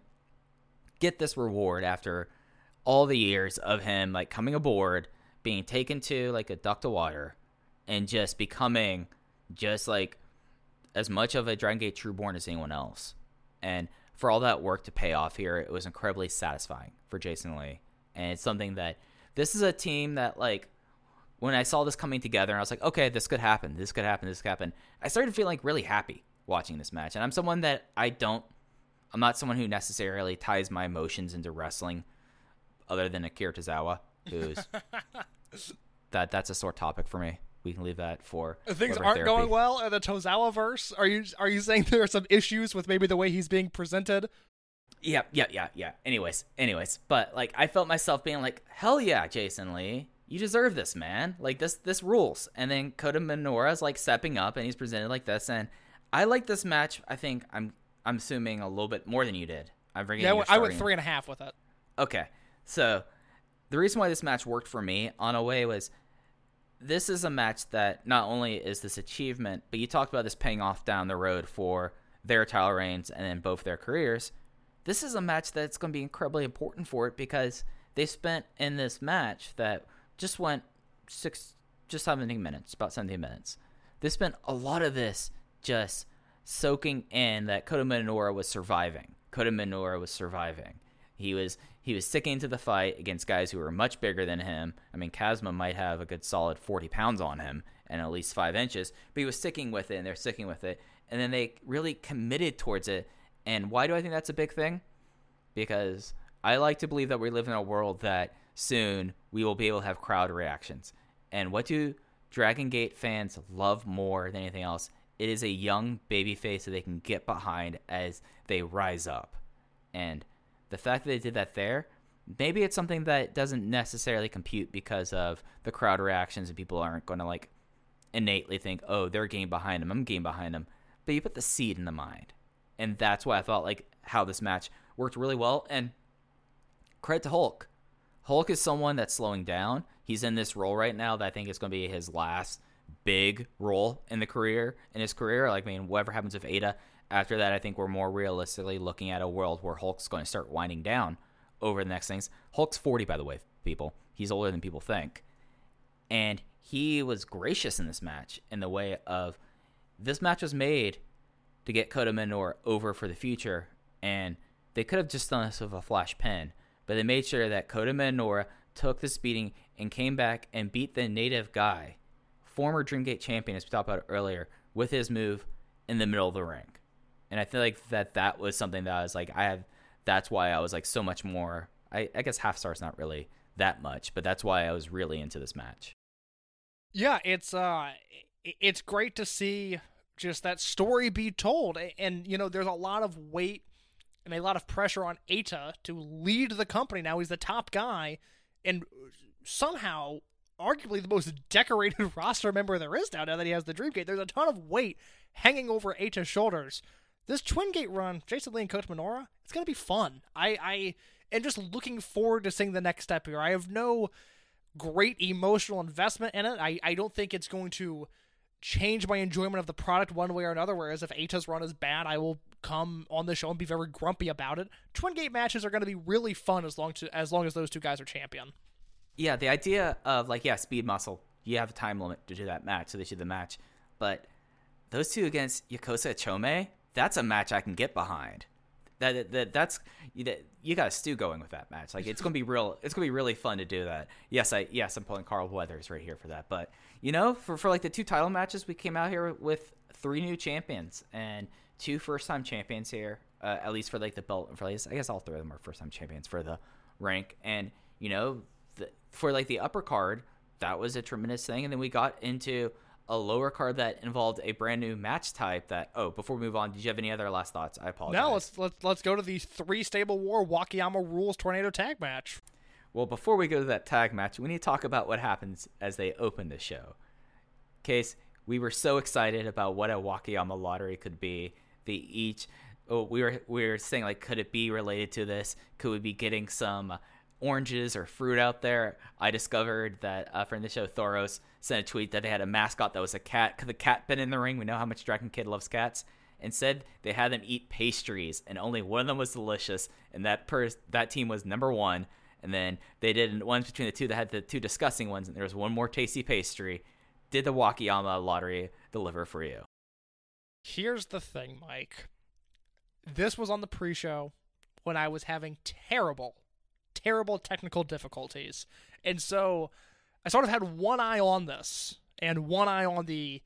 get this reward after all the years of him like coming aboard, being taken to like a duct of water, and just becoming just like as much of a Dragon Gate Trueborn as anyone else. And for all that work to pay off here, it was incredibly satisfying for Jason Lee. And it's something that this is a team that, like, when I saw this coming together, I was like, okay, this could happen. This could happen. This could happen. I started feeling like really happy watching this match. And I'm someone that I'm not someone who necessarily ties my emotions into wrestling other than Akira Tozawa, who's that's a sore topic for me. We can leave that for things aren't going well in the Tozawa verse. Are you saying there are some issues with maybe the way he's being presented? Yeah. Anyways, but like I felt myself being like, hell yeah, Jason Lee, you deserve this, man. Like this rules. And then Kota Minoura's like stepping up and he's presented like this, and I like this match. I think I'm assuming a little bit more than you did. I went 3.5 with it. Okay, so the reason why this match worked for me on a way was, this is a match that not only is this achievement, but you talked about this paying off down the road for their title reigns and then both their careers. This is a match that's going to be incredibly important for it, because they spent in this match that just went 17 minutes, about 17 minutes. They spent a lot of this just soaking in that Kota Minoura was surviving. He was sticking to the fight against guys who were much bigger than him. I mean, Kazma might have a good solid 40 pounds on him and at least 5 inches, but he was sticking with it, and they're sticking with it. And then they really committed towards it. And why do I think that's a big thing? Because I like to believe that we live in a world that soon we will be able to have crowd reactions. And what do Dragon Gate fans love more than anything else? It is a young babyface that they can get behind as they rise up. And the fact that they did that there, maybe it's something that doesn't necessarily compute because of the crowd reactions, and people aren't going to like innately think, oh, they're getting behind him, I'm getting behind him. But you put the seed in the mind. And that's why I thought like how this match worked really well. And credit to Hulk. Hulk is someone that's slowing down. He's in this role right now that I think is going to be his last big role in his career. Like, I mean, whatever happens with Ada, after that, I think we're more realistically looking at a world where Hulk's going to start winding down over the next things. Hulk's 40, by the way, people. He's older than people think. And he was gracious in this match in the way of, this match was made to get Kota Minoura over for the future, and they could have just done this with a flash pin, but they made sure that Kota Minoura took this beating and came back and beat the native guy, former Dreamgate champion, as we talked about earlier, with his move in the middle of the ring. And I feel like that was something that I was like, that's why I was like so much more, I guess half star's not really that much, but that's why I was really into this match. Yeah, it's great to see just that story be told. And, you know, there's a lot of weight and a lot of pressure on Eita to lead the company. Now he's the top guy and somehow arguably the most decorated roster member there is now that he has the Dreamgate. There's a ton of weight hanging over Eita's shoulders. This Twin Gate run, Jason Lee and Kota Minoura, it's going to be fun. I am just looking forward to seeing the next step here. I have no great emotional investment in it. I don't think it's going to change my enjoyment of the product one way or another, whereas if Eita's run is bad, I will come on the show and be very grumpy about it. Twin Gate matches are going to be really fun as long as those two guys are champion. Yeah, the idea of like, speed muscle, you have a time limit to do that match, so they should do the match. But those two against Yokosa Chome, that's a match I can get behind. That's you got a stew going with that match. Like, it's gonna be real. It's gonna be really fun to do that. Yes, I'm pulling Carl Weathers right here for that. But you know, for like the 2 title matches, we came out here with 3 new champions and 2 first-time champions here. at least for like the belt. For, like, I guess all 3 of them are first time champions for the rank. And, you know, for like the upper card, that was a tremendous thing. And then we got into a lower card that involved a brand new match type that, before we move on, did you have any other last thoughts? I apologize. No, let's go to the 3 Stable War Wakayama Rules Tornado Tag Match. Well, before we go to that tag match, we need to talk about what happens as they open the show. Case, we were so excited about what a Wakayama lottery could be. We were saying, like, could it be related to this? Could we be getting some oranges or fruit out there? I discovered that friend of the show, Thoros, sent a tweet that they had a mascot that was a cat. Could the cat been in the ring? We know how much Dragon Kid loves cats. Instead, they had them eat pastries, and only one of them was delicious, and that team was number 1. And then they did ones between the 2 that had the 2 disgusting ones, and there was one more tasty pastry. Did the Wakayama lottery deliver for you? Here's the thing, Mike. This was on the pre-show when I was having terrible technical difficulties. And so I sort of had one eye on this and one eye on the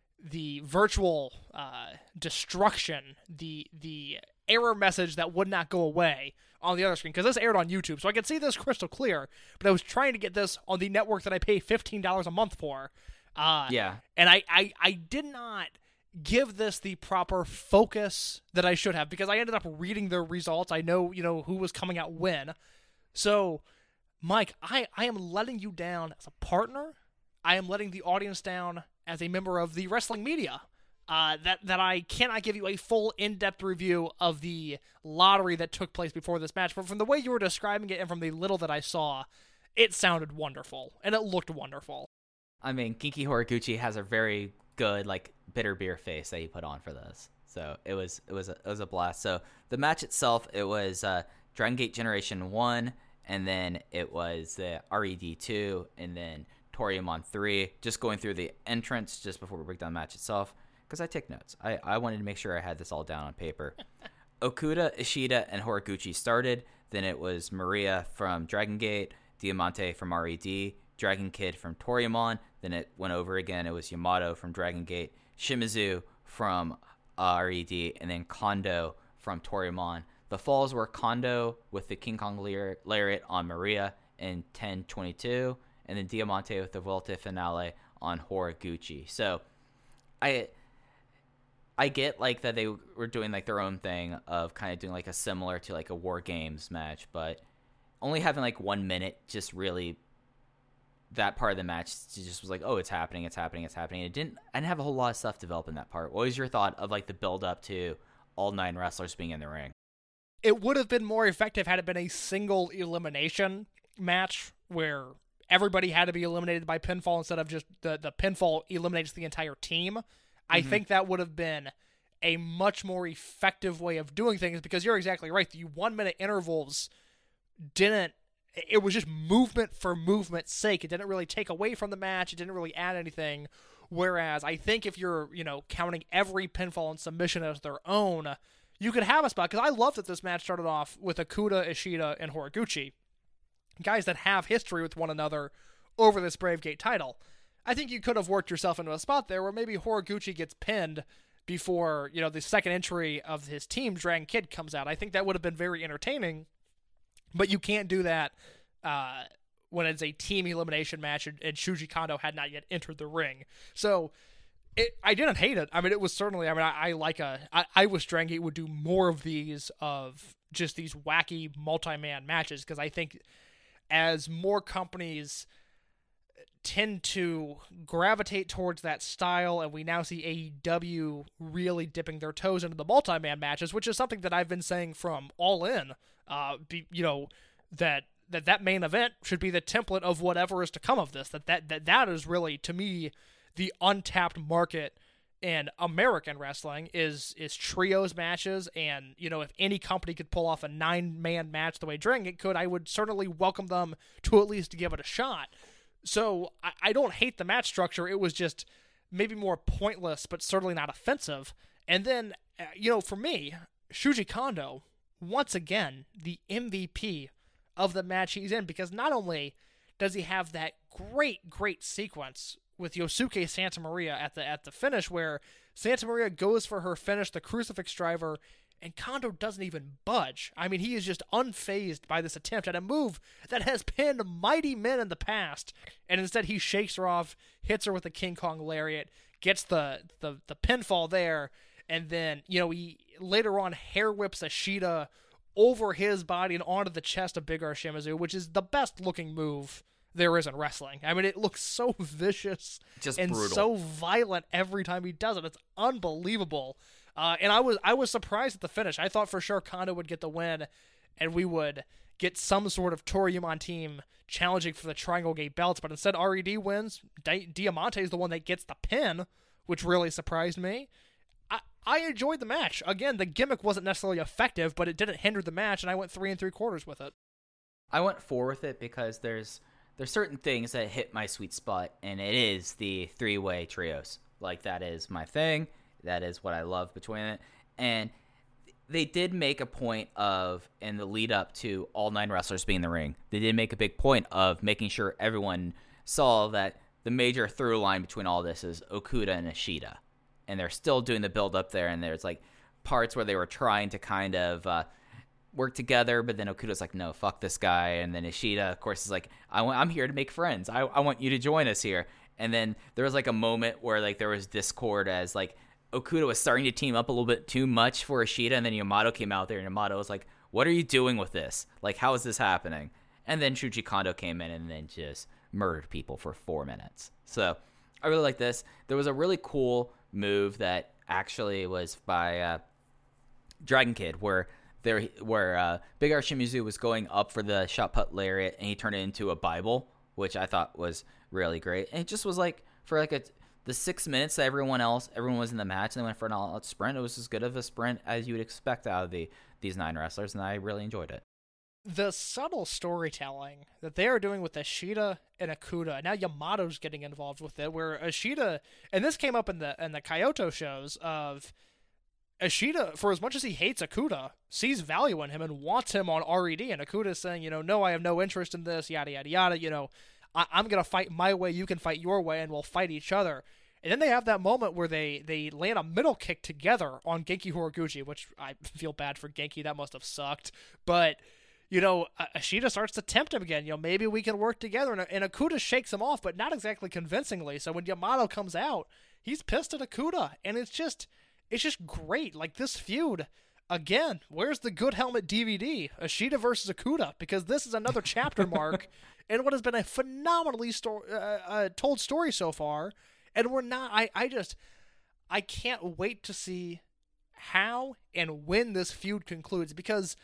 virtual destruction, the error message that would not go away on the other screen, because this aired on YouTube, so I could see this crystal clear, but I was trying to get this on the network that I pay $15 a month for. Yeah. And I did not give this the proper focus that I should have, because I ended up reading the results. I know, who was coming out when. So, Mike, I am letting you down as a partner. I am letting the audience down as a member of the wrestling media. That I cannot give you a full in-depth review of the lottery that took place before this match. But from the way you were describing it and from the little that I saw, it sounded wonderful, and it looked wonderful. I mean, Genki Horiguchi has a very good, like, bitter beer face that he put on for this. So it was a blast. So the match itself, it was Dragon Gate Generation 1, and then it was the RED 2, and then Toryumon 3. Just going through the entrance just before we break down the match itself, because I take notes. I wanted to make sure I had this all down on paper. Okuda, Ishida, and Horiguchi started. Then it was Maria from Dragon Gate, Diamante from RED, Dragon Kid from Toryumon. Then it went over again. It was Yamato from Dragon Gate, Shimizu from RED, and then Kondo from Toryumon. The falls were Kondo with the King Kong Lariat on Maria in 10:22, and then Diamante with the Vuelta Finale on Horiguchi. So I get, like, that they were doing, like, their own thing of kind of doing, like, a similar to, like, a War Games match, but only having, like, 1 minute just really, that part of the match just was like, oh, it's happening. I didn't have a whole lot of stuff develop in that part. What was your thought of, like, the build up to all 9 wrestlers being in the ring? It would have been more effective had it been a single elimination match where everybody had to be eliminated by pinfall instead of just the pinfall eliminates the entire team. I think that would have been a much more effective way of doing things, because you're exactly right. The 1 minute intervals it was just movement for movement's sake. It didn't really take away from the match. It didn't really add anything. Whereas I think if you're, counting every pinfall and submission as their own, you could have a spot. Because I love that this match started off with Okuda, Ishida, and Horiguchi, guys that have history with one another over this Brave Gate title. I think you could have worked yourself into a spot there where maybe Horiguchi gets pinned before, the second entry of his team, Dragon Kid, comes out. I think that would have been very entertaining, but you can't do that when it's a team elimination match and Shuji Kondo had not yet entered the ring. So I didn't hate it. I mean, it was certainly, I wish Dragon Gate would do more of these, of just these wacky multi-man matches, because I think as more companies tend to gravitate towards that style, and we now see AEW really dipping their toes into the multi-man matches, which is something that I've been saying from All In, that main event should be the template of whatever is to come of this. That is really, to me, the untapped market in American wrestling is trios matches, and if any company could pull off a 9-man match the way Dragon Gate could, I would certainly welcome them to at least give it a shot. So I don't hate the match structure. It was just maybe more pointless, but certainly not offensive. And then, for me, Shuji Kondo, once again, the MVP of the match he's in, because not only does he have that great sequence with Yosuke Santa Maria at the finish, where Santa Maria goes for her finish, the Crucifix Driver, and Kondo doesn't even budge. I mean, he is just unfazed by this attempt at a move that has pinned mighty men in the past, and instead he shakes her off, hits her with a King Kong lariat, gets the pinfall there, and then, he later on hair whips Ashita over his body and onto the chest of Big R Shimizu, which is the best looking move there is in wrestling. I mean, it looks so vicious and brutal. So violent every time he does it. It's unbelievable. And I was surprised at the finish. I thought for sure Kondo would get the win, and we would get some sort of Toryumon team challenging for the Triangle Gate belts. But instead, RED wins. Diamante is the one that gets the pin, which really surprised me. I enjoyed the match. Again, the gimmick wasn't necessarily effective, but it didn't hinder the match, and I went 3 3/4 with it. I went 4 with it because there's certain things that hit my sweet spot, and it is the 3-way trios. Like, that is my thing. That is what I love between it. And they did make a point of, in the lead up to all 9 wrestlers being in the ring, they did make a big point of making sure everyone saw that the major through line between all this is Okuda and Ishida. And they're still doing the build up there, and there's like parts where they were trying to kind of work together, but then Okuda's like, no, fuck this guy. And then Ishida, of course, is like, I'm here to make friends. I want you to join us here. And then there was like a moment where like there was discord as like Okuda was starting to team up a little bit too much for Ishida, and then Yamato came out there, and Yamato was like, what are you doing with this? Like, how is this happening? And then Shuji Kondo came in and then just murdered people for 4 minutes. So I really like this. There was a really cool move that actually was by Dragon Kid where Big R Shimizu was going up for the shot put lariat, and he turned it into a Bible, which I thought was really great. And it just was like, for like the 6 minutes that everyone was in the match, and they went for an all-out sprint. It was as good of a sprint as you would expect out of these 9 wrestlers, and I really enjoyed it. The subtle storytelling that they are doing with Ishida and Okuda, now Yamato's getting involved with it, where Ishida, and this came up in the Kyoto shows, of Ishida, for as much as he hates Okuda, sees value in him and wants him on RED, and Okuda's saying, no, I have no interest in this, yada, yada, yada, I'm going to fight my way, you can fight your way, and we'll fight each other. And then they have that moment where they land a middle kick together on Genki Horiguchi, which I feel bad for Genki, that must have sucked, but Ishida starts to tempt him again. Maybe we can work together. And Okuda shakes him off, but not exactly convincingly. So when Yamato comes out, he's pissed at Okuda. And it's just great. Like, this feud, again, where's the Good Helmet DVD? Ishida versus Okuda. Because this is another chapter mark in what has been a phenomenally told story so far. And we're not, I can't wait to see how and when this feud concludes. Because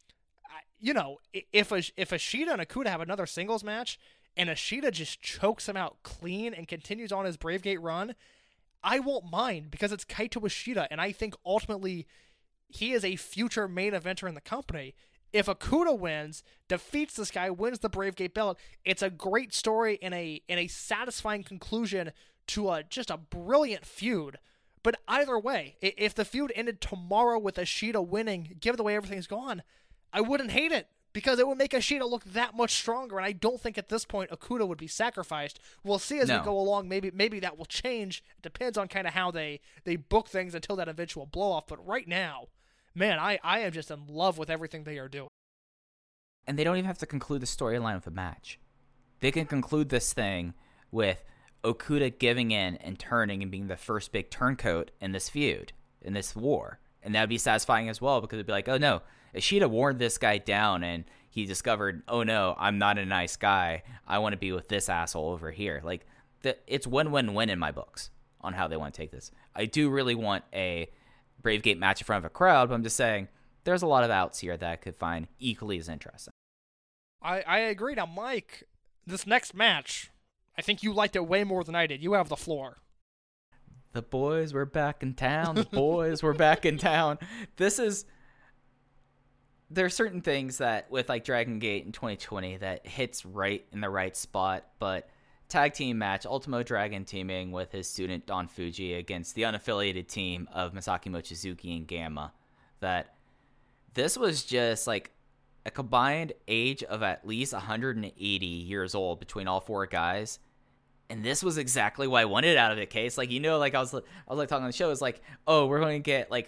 if Ishida and Okuda have another singles match, and Ishida just chokes him out clean and continues on his Brave Gate run, I won't mind, because it's Kaito Ishida, and I think ultimately he is a future main eventer in the company. If Okuda wins, defeats this guy, wins the Brave Gate belt, it's a great story and a satisfying conclusion to just a brilliant feud. But either way, if the feud ended tomorrow with Ishida winning, given the way everything's gone, I wouldn't hate it, because it would make Ishida look that much stronger, and I don't think at this point Okuda would be sacrificed. We'll see as we go along. Maybe that will change. It depends on kind of how they book things until that eventual blow-off. But right now, man, I am just in love with everything they are doing. And they don't even have to conclude the storyline with a match. They can conclude this thing with Okuda giving in and turning and being the first big turncoat in this feud, in this war. And that would be satisfying as well, because it'd be like, oh no, Ishida warned this guy down, and he discovered, oh no, I'm not a nice guy. I want to be with this asshole over here. Like, it's win-win-win in my books on how they want to take this. I do really want a Brave Gate match in front of a crowd, but I'm just saying there's a lot of outs here that I could find equally as interesting. I agree. Now, Mike, this next match, I think you liked it way more than I did. You have the floor. The boys were back in town. The boys were back in town. There are certain things that with like Dragon Gate in 2020 that hits right in the right spot, but tag team match, Ultimo Dragon teaming with his student Don Fuji against the unaffiliated team of Masaki Mochizuki and Gamma, that this was just like a combined age of at least 180 years old between all 4 guys. And this was exactly what I wanted out of it, Case. Like, like I was like talking on the show, is like, oh, we're going to get like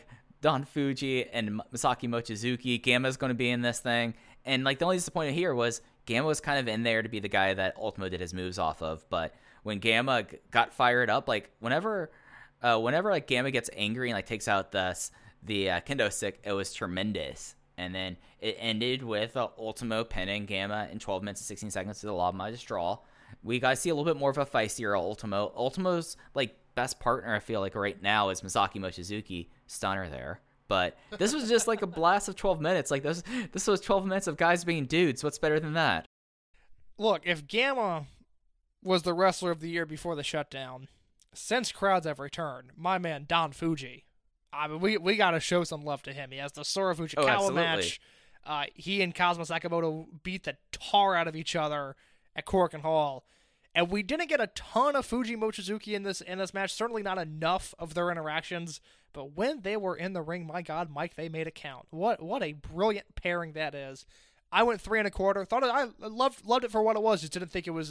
Don Fuji and Masaki Mochizuki. Gamma's going to be in this thing. And like the only disappointment here was Gamma was kind of in there to be the guy that Ultimo did his moves off of. But when Gamma got fired up, like whenever like Gamma gets angry and like takes out the kendo stick, it was tremendous. And then it ended with Ultimo pinning Gamma in 12 minutes and 16 seconds to the Lob Midas draw. We got to see a little bit more of a feistier Ultimo. Ultimo's like best partner, I feel like right now, is Masaki Mochizuki. Stunner there. But this was just like a blast of 12 minutes. Like this was 12 minutes of guys being dudes. What's better than that? Look, if Gamma was the wrestler of the year before the shutdown, since crowds have returned, my man Don Fuji, I mean, we got to show some love to him. He has the Sora Fujikawa match. He and Kazuma Sakamoto beat the tar out of each other at Korakuen Hall. And we didn't get a ton of Fuji Mochizuki in this match, certainly not enough of their interactions. But when they were in the ring, my God, Mike, they made it count. What a brilliant pairing that is. I went 3 1/4. Thought I loved it for what it was. Just didn't think it was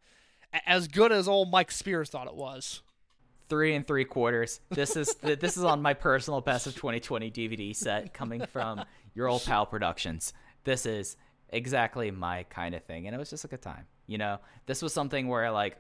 as good as old Mike Spears thought it was. 3 3/4. This is on my personal best of 2020 DVD set coming from your old pal Productions. This is exactly my kind of thing, and it was just a good time. You know, this was something where like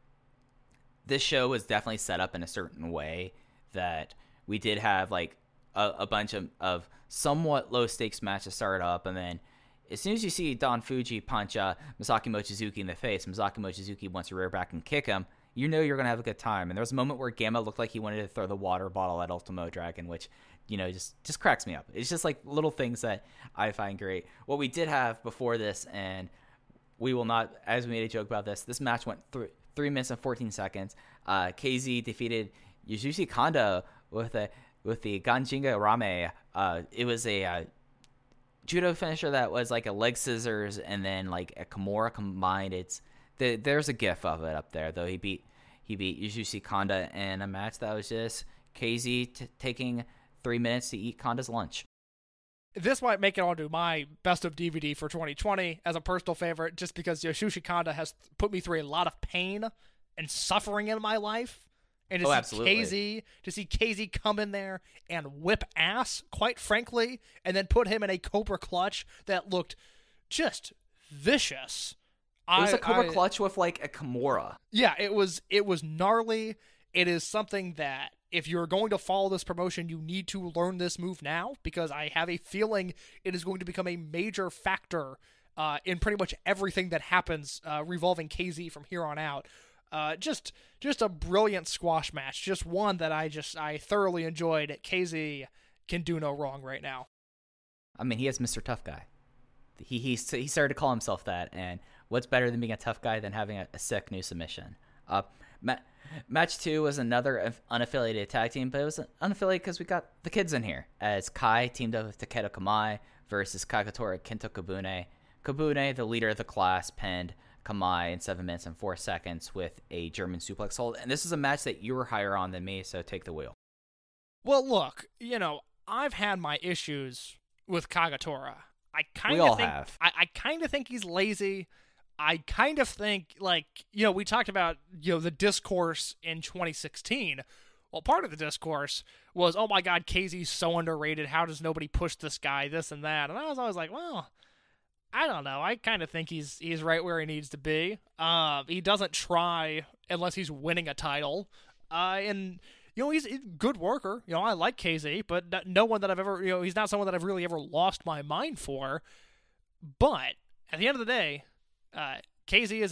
this show was definitely set up in a certain way that we did have like a bunch of somewhat low stakes matches start up, and then as soon as you see Don Fuji punch Masaki Mochizuki in the face, Masaki Mochizuki wants to rear back and kick him, you know you're going to have a good time. And there was a moment where Gamma looked like he wanted to throw the water bottle at Ultimo Dragon, which, you know, just cracks me up. It's just like little things that I find great. What we did have before this, and we will not, as we made a joke about this match went 3 minutes and 14 seconds. KZ defeated Yasushi Kanda with the Ganjinga Rame. It was a judo finisher that was like a leg scissors and then like a Kimura combined. There's a gif of it up there, though. He beat Yasushi Kanda in a match that was just KZ taking 3 minutes to eat Kanda's lunch. This might make it onto my best of DVD for 2020 as a personal favorite, just because Yasushi Kanda has put me through a lot of pain and suffering in my life. And to see KZ come in there and whip ass, quite frankly, and then put him in a Cobra Clutch that looked just vicious. It was a Cobra Clutch with like a Kimura. Yeah, it was gnarly. It is something that if you're going to follow this promotion, you need to learn this move now, because I have a feeling it is going to become a major factor in pretty much everything that happens revolving KZ from here on out. Just a brilliant squash match. Just one that I thoroughly enjoyed. KZ can do no wrong right now. I mean, he is Mr. Tough Guy. He started to call himself that, and what's better than being a tough guy than having a sick new submission? Match 2 was another unaffiliated tag team, but it was unaffiliated because we got the kids in here, as Kai teamed up with Takedo Kamai versus Kagetora Kento Kabune. Kabune, the leader of the class, pinned Kamai in 7 minutes and 4 seconds with a German suplex hold. And this is a match that you were higher on than me, so take the wheel. Well, look, I've had my issues with Kagetora. I kind of think he's lazy. I kind of think, we talked about, the discourse in 2016. Well, part of the discourse was, oh my God, KZ's so underrated. How does nobody push this guy, this and that? And I was always like, well, I don't know. I kind of think he's right where he needs to be. He doesn't try unless he's winning a title. And he's a good worker. I like KZ, but no one that I've ever, he's not someone that I've really ever lost my mind for. But at the end of the day, Kagetora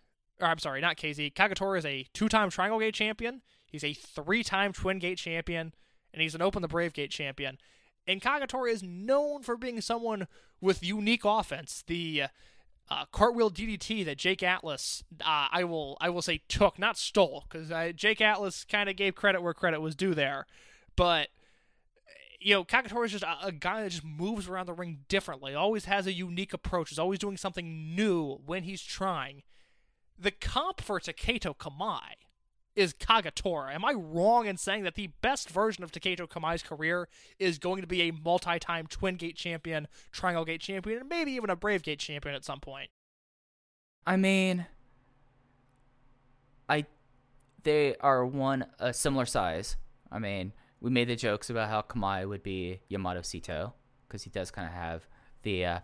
is a 2-time Triangle Gate champion. He's a 3-time Twin Gate champion, and he's an Open the Brave Gate champion. And Kagetora is known for being someone with unique offense. The cartwheel DDT that Jake Atlas, I will say took, not stole, because Jake Atlas kind of gave credit where credit was due there. But Kagetora is just a guy that just moves around the ring differently. Always has a unique approach. Is always doing something new when he's trying. The comp for Takedo Kamai is Kagetora. Am I wrong in saying that the best version of Takedo Kamai's career is going to be a multi-time Twin Gate champion, Triangle Gate champion, and maybe even a Brave Gate champion at some point? I mean, they are a similar size. I mean, we made the jokes about how Kamai would be Yamato Sito, because he does kind of have the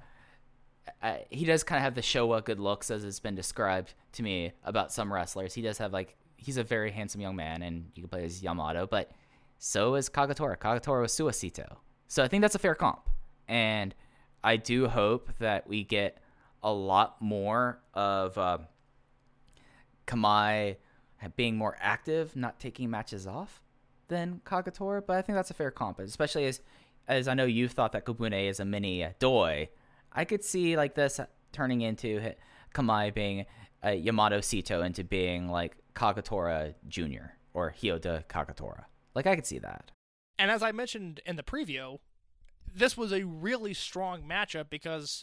Showa good looks, as it's been described to me about some wrestlers. He does have he's a very handsome young man, and you can play as Yamato, but so is Kagetora. Kagetora was Suasito. So I think that's a fair comp. And I do hope that we get a lot more of Kamai being more active, not taking matches off than Kagetora, but I think that's a fair comp, especially as I know you've thought that Kobune is a mini Doi. I could see this turning into Kamai being Yamato Sito into being Kagetora Jr. or Hyoda Kagetora. I could see that. And as I mentioned in the preview, this was a really strong matchup because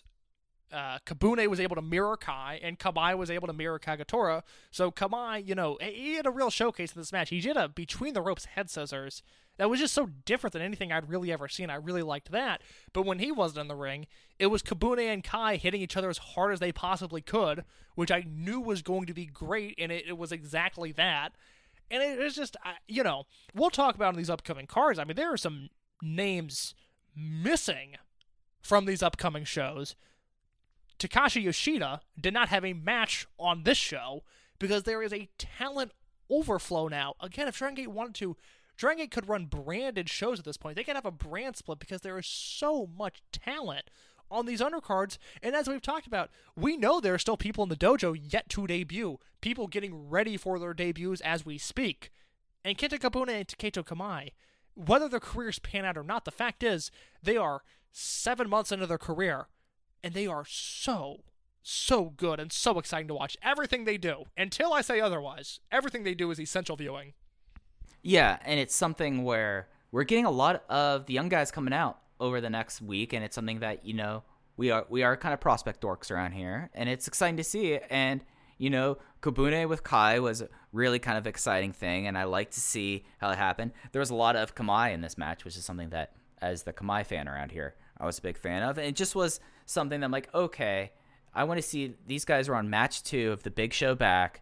Kobune was able to mirror Kai, and Kamai was able to mirror Kagetora. So Kamai, he had a real showcase in this match. He did a between-the-ropes head scissors that was just so different than anything I'd really ever seen. I really liked that. But when he wasn't in the ring, it was Kobune and Kai hitting each other as hard as they possibly could, which I knew was going to be great, and it was exactly that. And it was just, we'll talk about in these upcoming cards. I mean, there are some names missing from these upcoming shows. Takashi Yoshida did not have a match on this show because there is a talent overflow now. Again, if Dragon Gate wanted to, Dragon Gate could run branded shows at this point. They could have a brand split because there is so much talent on these undercards. And as we've talked about, we know there are still people in the dojo yet to debut, people getting ready for their debuts as we speak. And Kenta Kobune and Taketo Kamai, whether their careers pan out or not, the fact is they are 7 months into their career, and they are so good and so exciting to watch. Everything they do, until I say otherwise, everything they do is essential viewing. Yeah, and it's something where we're getting a lot of the young guys coming out over the next week, and it's something that, we are kind of prospect dorks around here, and it's exciting to see. And, Kobune with Kai was a really kind of exciting thing, and I like to see how it happened. There was a lot of Kamai in this match, which is something that, as the Kamai fan around here, I was a big fan of. And it just was something that I'm like, okay, I want to see these guys are on match 2 of the big show back.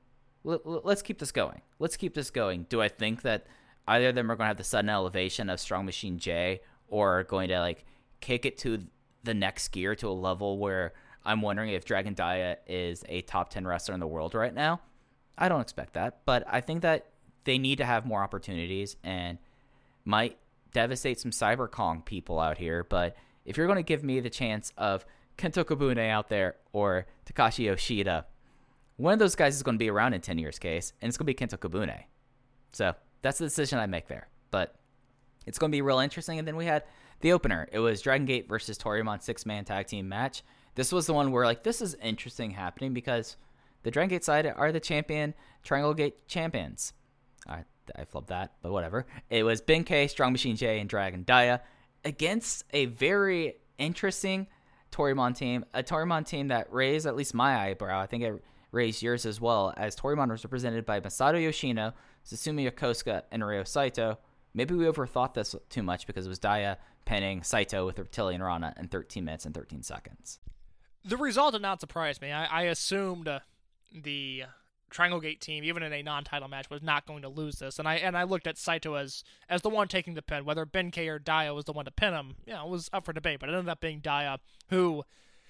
Let's keep this going. Let's keep this going. Do I think that either of them are going to have the sudden elevation of Strong Machine J, or are going to kick it to the next gear to a level where I'm wondering if Dragon Dia is a top 10 wrestler in the world right now? I don't expect that, but I think that they need to have more opportunities and might devastate some Cyber Kong people out here. But if you're going to give me the chance of Kento Kobune out there or Takashi Yoshida, one of those guys is going to be around in 10 years, Case, and it's going to be Kento Kobune. So that's the decision I make there. But it's going to be real interesting. And then we had the opener. It was Dragon Gate versus Toryumon 6-man tag team match. This was the one where, this is interesting happening because the Dragon Gate side are the champion Triangle Gate champions. I flubbed that, but whatever. It was Ben-K, Strong Machine J, and Dragon Dia against a very interesting Toryumon team. A Toryumon team that raised at least my eyebrow. I think it raised yours as well, as Toryumon was represented by Masato Yoshino, Susumu Yokosuka, and Ryo Saito. Maybe we overthought this too much because it was Dia pinning Saito with Reptilian Rana in 13 minutes and 13 seconds. The result did not surprise me. I assumed the Triangle Gate team, even in a non-title match, was not going to lose this. And I looked at Saito as the one taking the pin. Whether Ben-K or Dia was the one to pin him, it was up for debate. But it ended up being Dia, who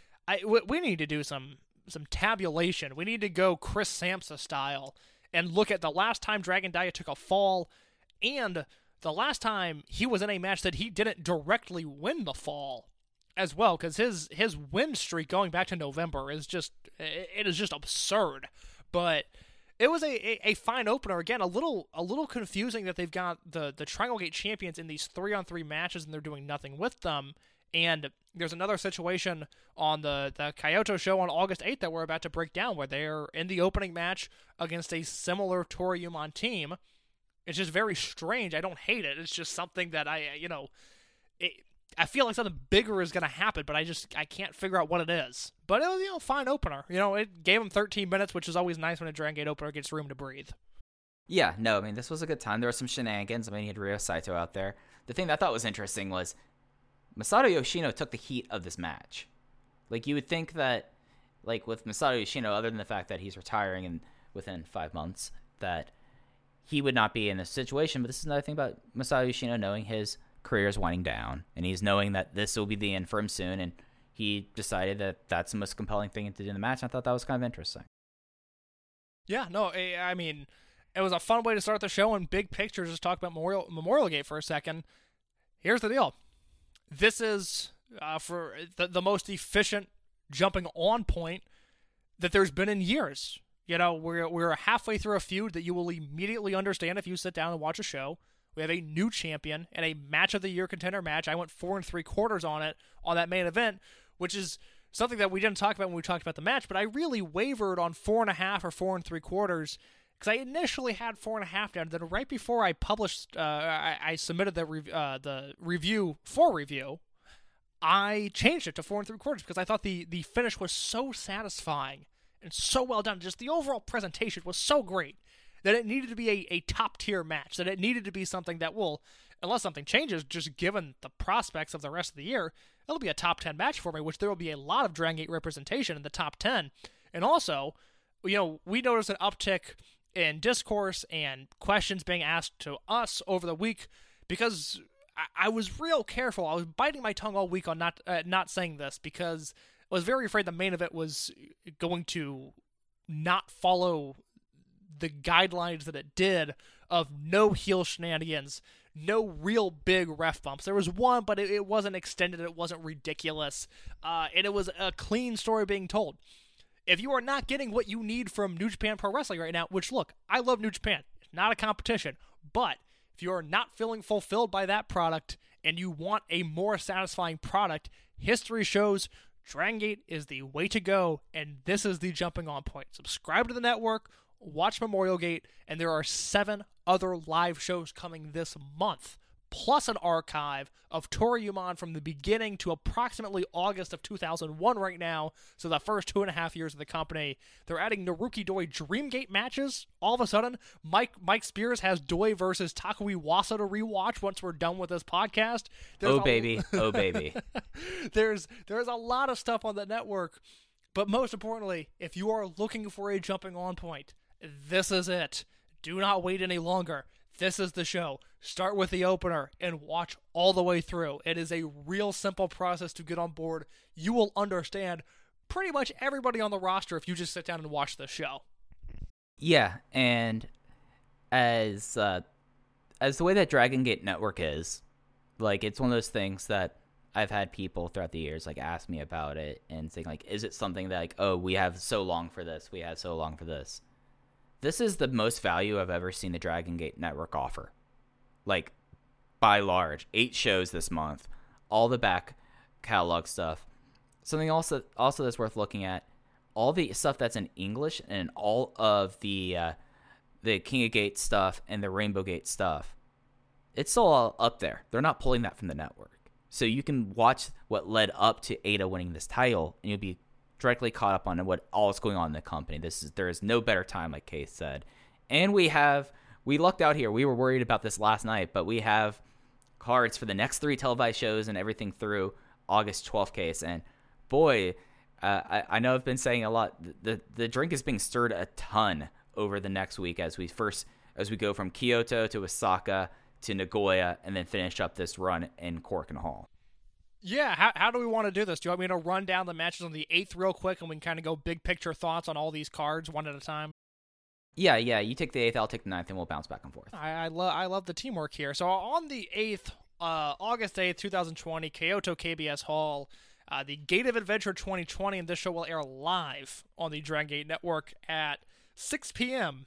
we need to do some tabulation. We need to go Chris Samsa style and look at the last time Dragon Dia took a fall and the last time he was in a match that he didn't directly win the fall as well, because his win streak going back to November is just absurd. But it was a fine opener. Again, a little confusing that they've got the Triangle Gate champions in these 3-on-3 matches and they're doing nothing with them. And there's another situation on the Kyoto show on August 8th that we're about to break down where they're in the opening match against a similar Toryumon team. It's just very strange. I don't hate it. It's just something that I feel like something bigger is going to happen, but I can't figure out what it is. But it was, a fine opener. It gave him 13 minutes, which is always nice when a Dragon Gate opener gets room to breathe. Yeah, no, this was a good time. There were some shenanigans. He had Ryo Saito out there. The thing that I thought was interesting was Masato Yoshino took the heat of this match. You would think that, with Masato Yoshino, other than the fact that he's retiring within 5 months, that he would not be in this situation. But this is another thing about Masato Yoshino, knowing his career is winding down, and he's knowing that this will be the end for him soon, and he decided that that's the most compelling thing to do in the match. I thought that was kind of interesting. Yeah, no, I mean, it was a fun way to start the show, and big picture, just talk about Memorial Gate for a second. Here's the deal. This is for the most efficient jumping on point that there's been in years. You know, we're halfway through a feud that you will immediately understand if you sit down and watch a show. We have a new champion and a match of the year contender match. I went 4 3/4 on it on that main event, which is something that we didn't talk about when we talked about the match, but I really wavered on 4.5 or 4 3/4 because I initially had 4.5 down. Then right before I published, I submitted the review for review, I changed it to 4 3/4 because I thought the finish was so satisfying and so well done. Just the overall presentation was so great that it needed to be a top-tier match, that it needed to be something that will, unless something changes, just given the prospects of the rest of the year, it'll be a top 10 match for me, which there will be a lot of Dragon Gate representation in the top 10. And also, you know, we noticed an uptick in discourse and questions being asked to us over the week because I was real careful. I was biting my tongue all week on not saying this because I was very afraid the main event was going to not follow the guidelines that it did of no heel shenanigans, no real big ref bumps. There was one, but it wasn't extended, it wasn't ridiculous, and it was a clean story being told. If you are not getting what you need from New Japan Pro Wrestling right now, which, look, I love New Japan, it's not a competition, but if you are not feeling fulfilled by that product and you want a more satisfying product, history shows Dragon Gate is the way to go, and this is the jumping on point. Subscribe to the network, watch Memorial Gate, and there are 7 other live shows coming this month, plus an archive of Toryumon from the beginning to approximately August of 2001 right now, so the first 2.5 years of the company. They're adding Naruki Doi Dreamgate matches. All of a sudden, Mike Spears has Doi versus Taku Iwasa to rewatch once we're done with this podcast. Baby. There's a lot of stuff on the network, but most importantly, if you are looking for a jumping on point, this is it. Do not wait any longer. This is the show. Start with the opener and watch all the way through. It is a real simple process to get on board. You will understand pretty much everybody on the roster if you just sit down and watch the show. Yeah, and as the way that Dragon Gate Network is, like, it's one of those things that I've had people throughout the years, like, ask me about it and saying, like, is it something that, like, oh, we have so long for this, we have so long for this. This is the most value I've ever seen the Dragon Gate Network offer. Like, by large, 8 shows this month, all the back catalog stuff. Something also that's worth looking at, all the stuff that's in English and all of the King of Gate stuff and the Rainbow Gate stuff. It's still all up there. They're not pulling that from the network. So you can watch what led up to Eita winning this title, and you'll be directly caught up on what all is going on in the company. There is no better time, like Case said. And we lucked out here. We were worried about this last night, but we have cards for the next 3 televised shows and everything through August 12th, Case. And boy, I know I've been saying a lot. The drink is being stirred a ton over the next week as we go from Kyoto to Osaka to Nagoya and then finish up this run in Korakuen Hall. Yeah, how do we want to do this? Do you want me to run down the matches on the 8th real quick and we can kind of go big picture thoughts on all these cards one at a time? Yeah, you take the 8th, I'll take the 9th, and we'll bounce back and forth. I love the teamwork here. So on the 8th, August 8th, 2020, Kyoto KBS Hall, the Gate of Adventure 2020, and this show will air live on the Dragon Gate Network at 6 p.m.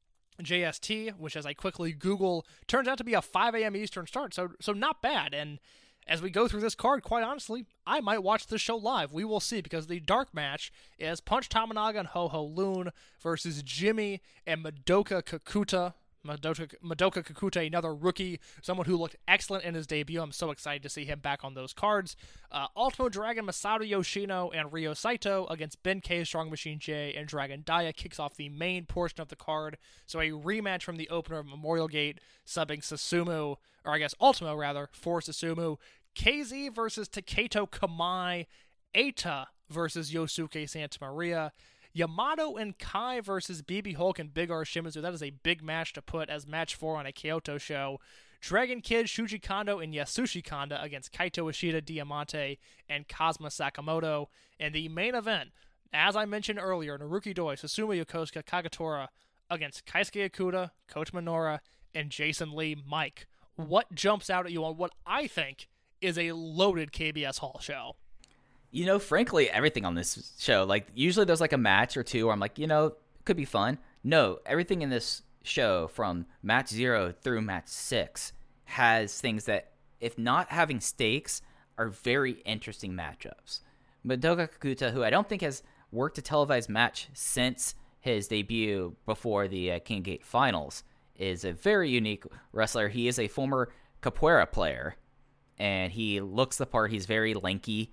JST, which as I quickly Google, turns out to be a 5 a.m. Eastern start, so not bad. And as we go through this card, quite honestly, I might watch this show live. We will see, because the dark match is Punch Tamanaga and Ho-Ho Loon versus Jimmy and Madoka Kakuta. Madoka Kakuta, another rookie, someone who looked excellent in his debut. I'm so excited to see him back on those cards. Ultimo Dragon Masato Yoshino and Ryo Saito against Ben K, Strong Machine J, and Dragon Dia kicks off the main portion of the card. So a rematch from the opener of Memorial Gate, subbing Susumu, or I guess Ultimo rather, for Susumu. KZ versus Taketo Kamai. Eita versus Yosuke Santa Maria. Yamato and Kai versus BB Hulk and Big R Shimizu. That is a big match to put as match 4 on a Kyoto show. Dragon Kid, Shuji Kondo, and Yasushi Kanda against Kaito Ishida, Diamante, and Kazuma Sakamoto. And the main event, as I mentioned earlier, Naruki Doi, Susumu Yokosuka, Kagatora against Keisuke Okuda, Coach Minoura, and Jason Lee. Mike, what jumps out at you on what I think is a loaded KBS Hall show? You know, frankly, everything on this show, like, usually there's like a match or two where I'm like, you know, it could be fun. No, everything in this show from match 0 through match 6 has things that, if not having stakes, are very interesting matchups. Madoka Kakuta, who I don't think has worked a televised match since his debut before the King Gate finals, is a very unique wrestler. He is a former capoeira player, and he looks the part. He's very lanky.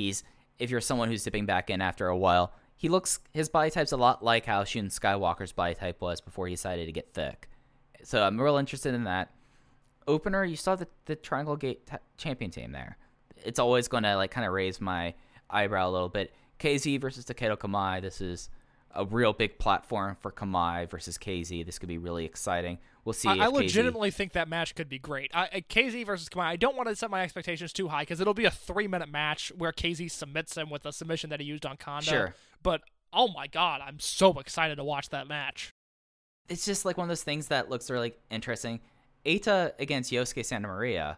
If you're someone who's dipping back in after a while, his body type's a lot like how Shun Skywalker's body type was before he decided to get thick. So I'm real interested in that. Opener, you saw the Triangle Gate champion team there. It's always going to like kind of raise my eyebrow a little bit. KZ versus Takedo Kamai. This is a real big platform for Kamai versus KZ. This could be really exciting. We'll see. I legitimately think that match could be great. KZ versus Kamai, I don't want to set my expectations too high because it'll be a 3-minute match where KZ submits him with a submission that he used on Kondo. Sure. But, oh my god, I'm so excited to watch that match. It's just like one of those things that looks really interesting. Eita against Yosuke Santa Maria.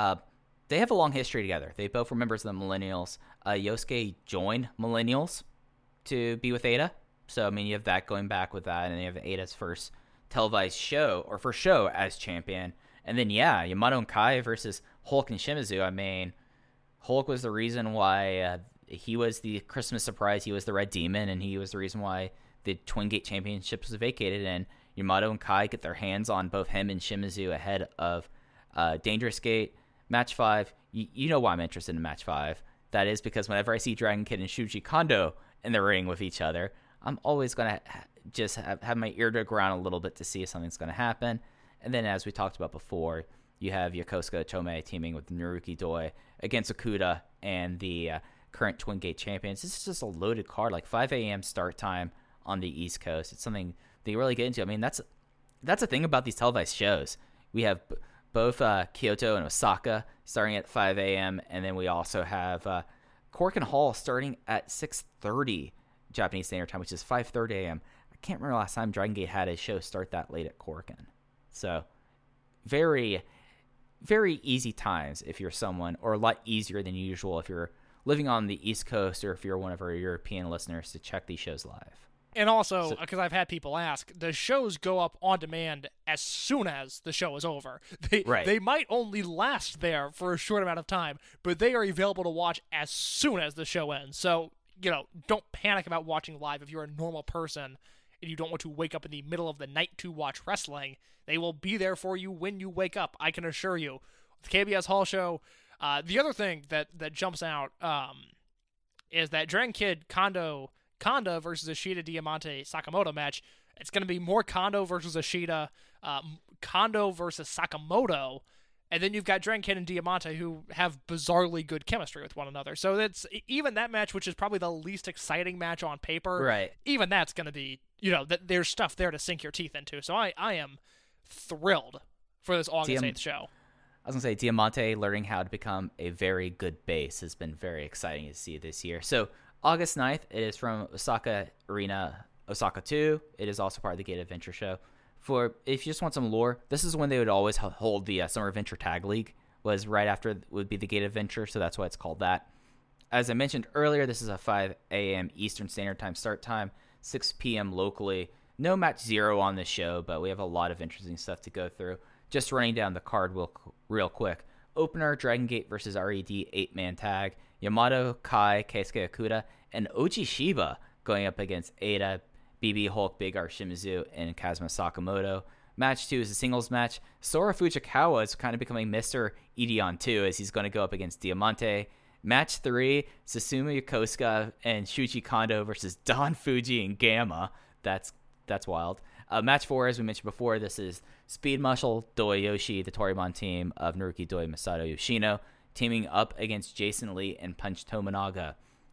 They have a long history together. They both were members of the Millennials. Yosuke joined Millennials to be with Eita. So, I mean, you have that going back with that, and you have Eita's first televised show, or first show as champion. And then, yeah, Yamato and Kai versus Hulk and Shimizu. I mean, Hulk was the reason why he was the Christmas surprise. He was the Red Demon, and he was the reason why the Twin Gate Championship was vacated. And Yamato and Kai get their hands on both him and Shimizu ahead of Dangerous Gate. Match 5, you know why I'm interested in Match 5. That is because whenever I see Dragon Kid and Shuji Kondo in the ring with each other, I'm always going to just have my ear to the ground a little bit to see if something's going to happen. And then, as we talked about before, you have Yokosuka Tomei teaming with Naruki Doi against Okuda and the current Twin Gate champions. This is just a loaded card, like 5 a.m. start time on the East Coast. It's something they really get into. I mean, that's a thing about these televised shows. We have both Kyoto and Osaka starting at 5 a.m., and then we also have Korakuen Hall starting at 6:30 Japanese Standard Time, which is 5:30 a.m. I can't remember last time Dragon Gate had a show start that late at Korakuen. So very, very easy times if you're someone, or a lot easier than usual if you're living on the East Coast or if you're one of our European listeners, to check these shows live. And also, because I've had people ask, the shows go up on demand as soon as the show is over. They might only last there for a short amount of time, but they are available to watch as soon as the show ends. So, you know, don't panic about watching live if you're a normal person and you don't want to wake up in the middle of the night to watch wrestling. They will be there for you when you wake up, I can assure you. The KBS Hall show, the other thing that jumps out is that Dragon Kid Kanda versus Ishida Diamante Sakamoto match. It's going to be more Kondo versus Ishida, Kondo versus Sakamoto, and then you've got Dragon Kid and Diamante who have bizarrely good chemistry with one another. So that's even that match, which is probably the least exciting match on paper. Right. Even that's going to be, you know, there's stuff there to sink your teeth into. So I am thrilled for this August 8th show. I was going to say, Diamante learning how to become a very good base has been very exciting to see this year. So August 9th, it is from Osaka Arena, Osaka 2. It is also part of the Gate Adventure show. For if you just want some lore, this is when they would always hold the Summer Adventure Tag League, was right after would be the Gate Adventure, so that's why it's called that. As I mentioned earlier, this is a 5 a.m. Eastern Standard Time start time, 6 p.m. locally. No match 0 on this show, but we have a lot of interesting stuff to go through. Just running down the card real quick. Opener, Dragon Gate versus RED 8-man tag. Yamato, Kai, Keisuke Okuda, and Oji Shiba going up against Eita, BB Hulk, Big R Shimizu, and Kazuma Sakamoto. Match 2 is a singles match. Sora Fujikawa is kind of becoming Mr. Edion 2 as he's going to go up against Diamante. Match 3, Susumu Yokosuka and Shuji Kondo versus Don Fuji and Gamma. That's wild. Match 4, as we mentioned before, this is Speed Muscle Doi Yoshi, the Torimon team of Naruki Doi Masato Yoshino, teaming up against Jason Lee and Punch Tominaga.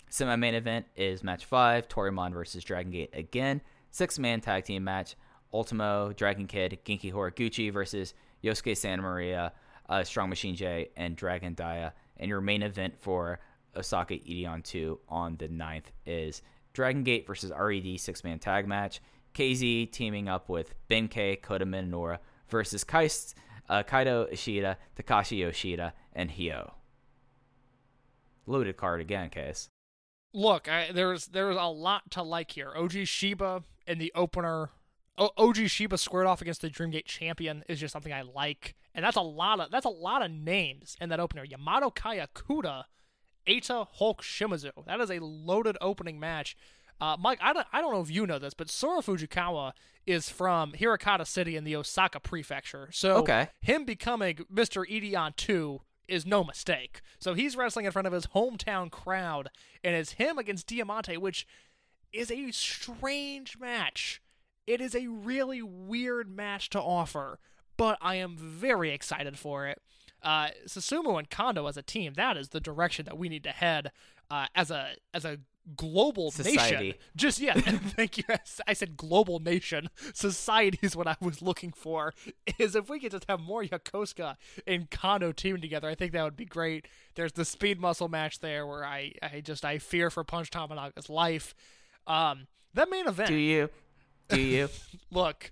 Semi-main event is match 5, Toryumon versus Dragon Gate again. 6-man tag team match, Ultimo, Dragon Kid, Genki Horiguchi versus Yosuke Santa Maria, Strong Machine J, and Dragon Dia. And your main event for Osaka Edion 2 on the 9th is Dragon Gate versus RED 6-man tag match. KZ teaming up with Benkei, Kota Minoura versus Kaito Ishida, Takashi Yoshida, and Hyo. Loaded card again, Case. Look, there's a lot to like here. OG Shiba in the opener. OG Shiba squared off against the Dreamgate champion is just something I like, and that's a lot of names in that opener. Yamato Kaya Kuda, Eita, Hulk, Shimizu. That is a loaded opening match. Mike, I don't know if you know this, but Sora Fujikawa is from Hirakata City in the Osaka Prefecture. So him becoming Mr. Edion 2 is no mistake. So he's wrestling in front of his hometown crowd, and it's him against Diamante, which is a strange match. It is a really weird match to offer, but I am very excited for it. Susumu and Kondo as a team, that is the direction that we need to head as a global society. Nation. Thank you. I said global nation. Society is what I was looking for. Is if we could just have more Yokosuka and Kondo teaming together, I think that would be great. There's the speed muscle match there where I fear for Punch Tomonaga's life. That main event. Do you? Look.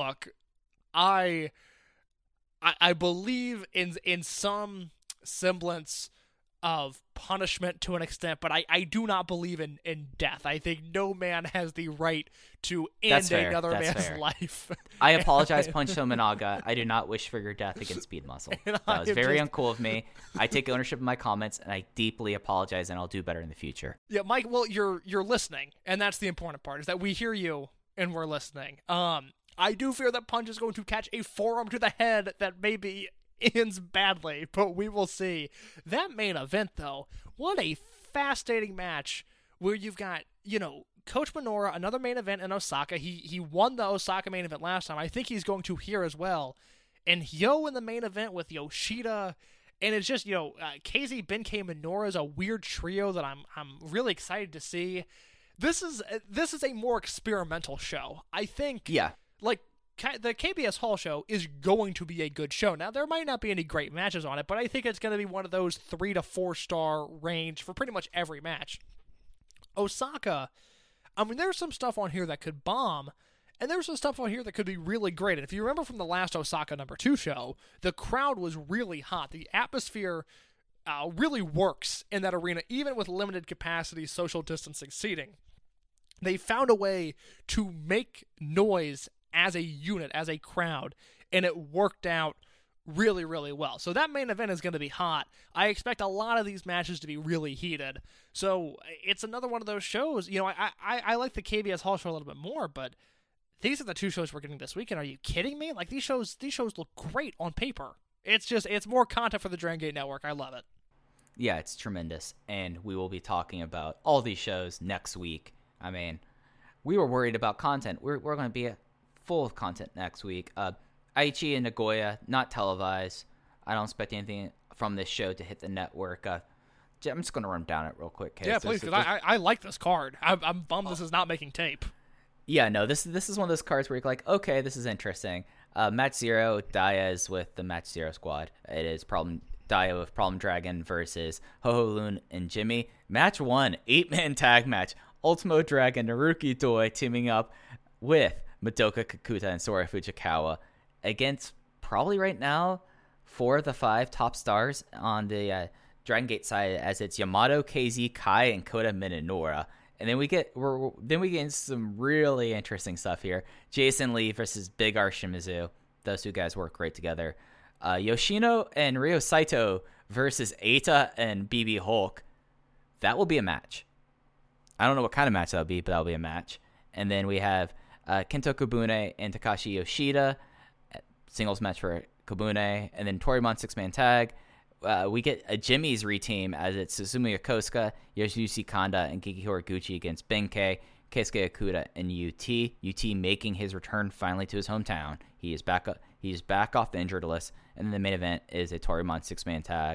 I believe in some semblance of punishment to an extent, but I do not believe in death. I think no man has the right to end another man's life. I apologize, Punch Tomonaga. I do not wish for your death against Speed Muscle. That was very uncool of me. I take ownership of my comments, and I deeply apologize, and I'll do better in the future. Yeah, Mike, well, you're listening, and that's the important part, is that we hear you and we're listening. I do fear that Punch is going to catch a forearm to the head that maybe ends badly, but we will see. That main event, though, what a fascinating match where you've got, Coach Minoura, another main event in Osaka. He won the Osaka main event last time. I think he's going to here as well. And Hyo in the main event with Yoshida. And it's just, KZ, Benkei, Minoura is a weird trio that I'm really excited to see. This is a more experimental show. I think, the KBS Hall show is going to be a good show. Now, there might not be any great matches on it, but I think it's going to be one of those 3 to 4 star range for pretty much every match. Osaka, there's some stuff on here that could bomb, and there's some stuff on here that could be really great. And if you remember from the last Osaka number 2 show, the crowd was really hot. The atmosphere really works in that arena, even with limited capacity social distancing seating. They found a way to make noise as a unit, as a crowd, and it worked out really, really well. So that main event is going to be hot. I expect a lot of these matches to be really heated. So it's another one of those shows. I like the KBS Hall show a little bit more, but these are the 2 shows we're getting this weekend. Are you kidding me? Like, these shows look great on paper. It's more content for the Dragon Gate Network. I love it. Yeah, it's tremendous. And we will be talking about all these shows next week. We were worried about content. We're going to be full of content next week. Aichi and Nagoya, not televised. I don't expect anything from this show to hit the network. I'm just going to run down it real quick. Case. Yeah, please, because I like this card. I'm bummed this is not making tape. Yeah, no, this is one of those cards where you're like, okay, this is interesting. Match 0, Dia is with the Match 0 squad. It is Dia with Problem Dragon versus Ho-Ho Loon and Jimmy. Match 1, 8-man tag match. Ultimo Dragon, Naruki Doi teaming up with Madoka Kakuta and Sora Fujikawa against probably right now 4 of the 5 top stars on the Dragon Gate side, as it's Yamato, KZ, Kai, and Kota Minoura. And then we get into some really interesting stuff here. Jason Lee versus Big R Shimizu. Those 2 guys work great together. Yoshino and Ryo Saito versus Eita and BB Hulk. That will be a match. I don't know what kind of match that'll be, but that'll be a match. And then we have Kento Kobune and Takashi Yoshida, singles match for Kobune, and then Toryumon 6-man tag. We get a Jimmy's reteam, as it's Susumu Yokosuka, Yoshiuchi Kanda, and Genki Horiguchi against Benkei, Keisuke Okuda, and UT. UT making his return finally to his hometown. He is back off the injured list, and then the main event is a Toryumon 6-man tag.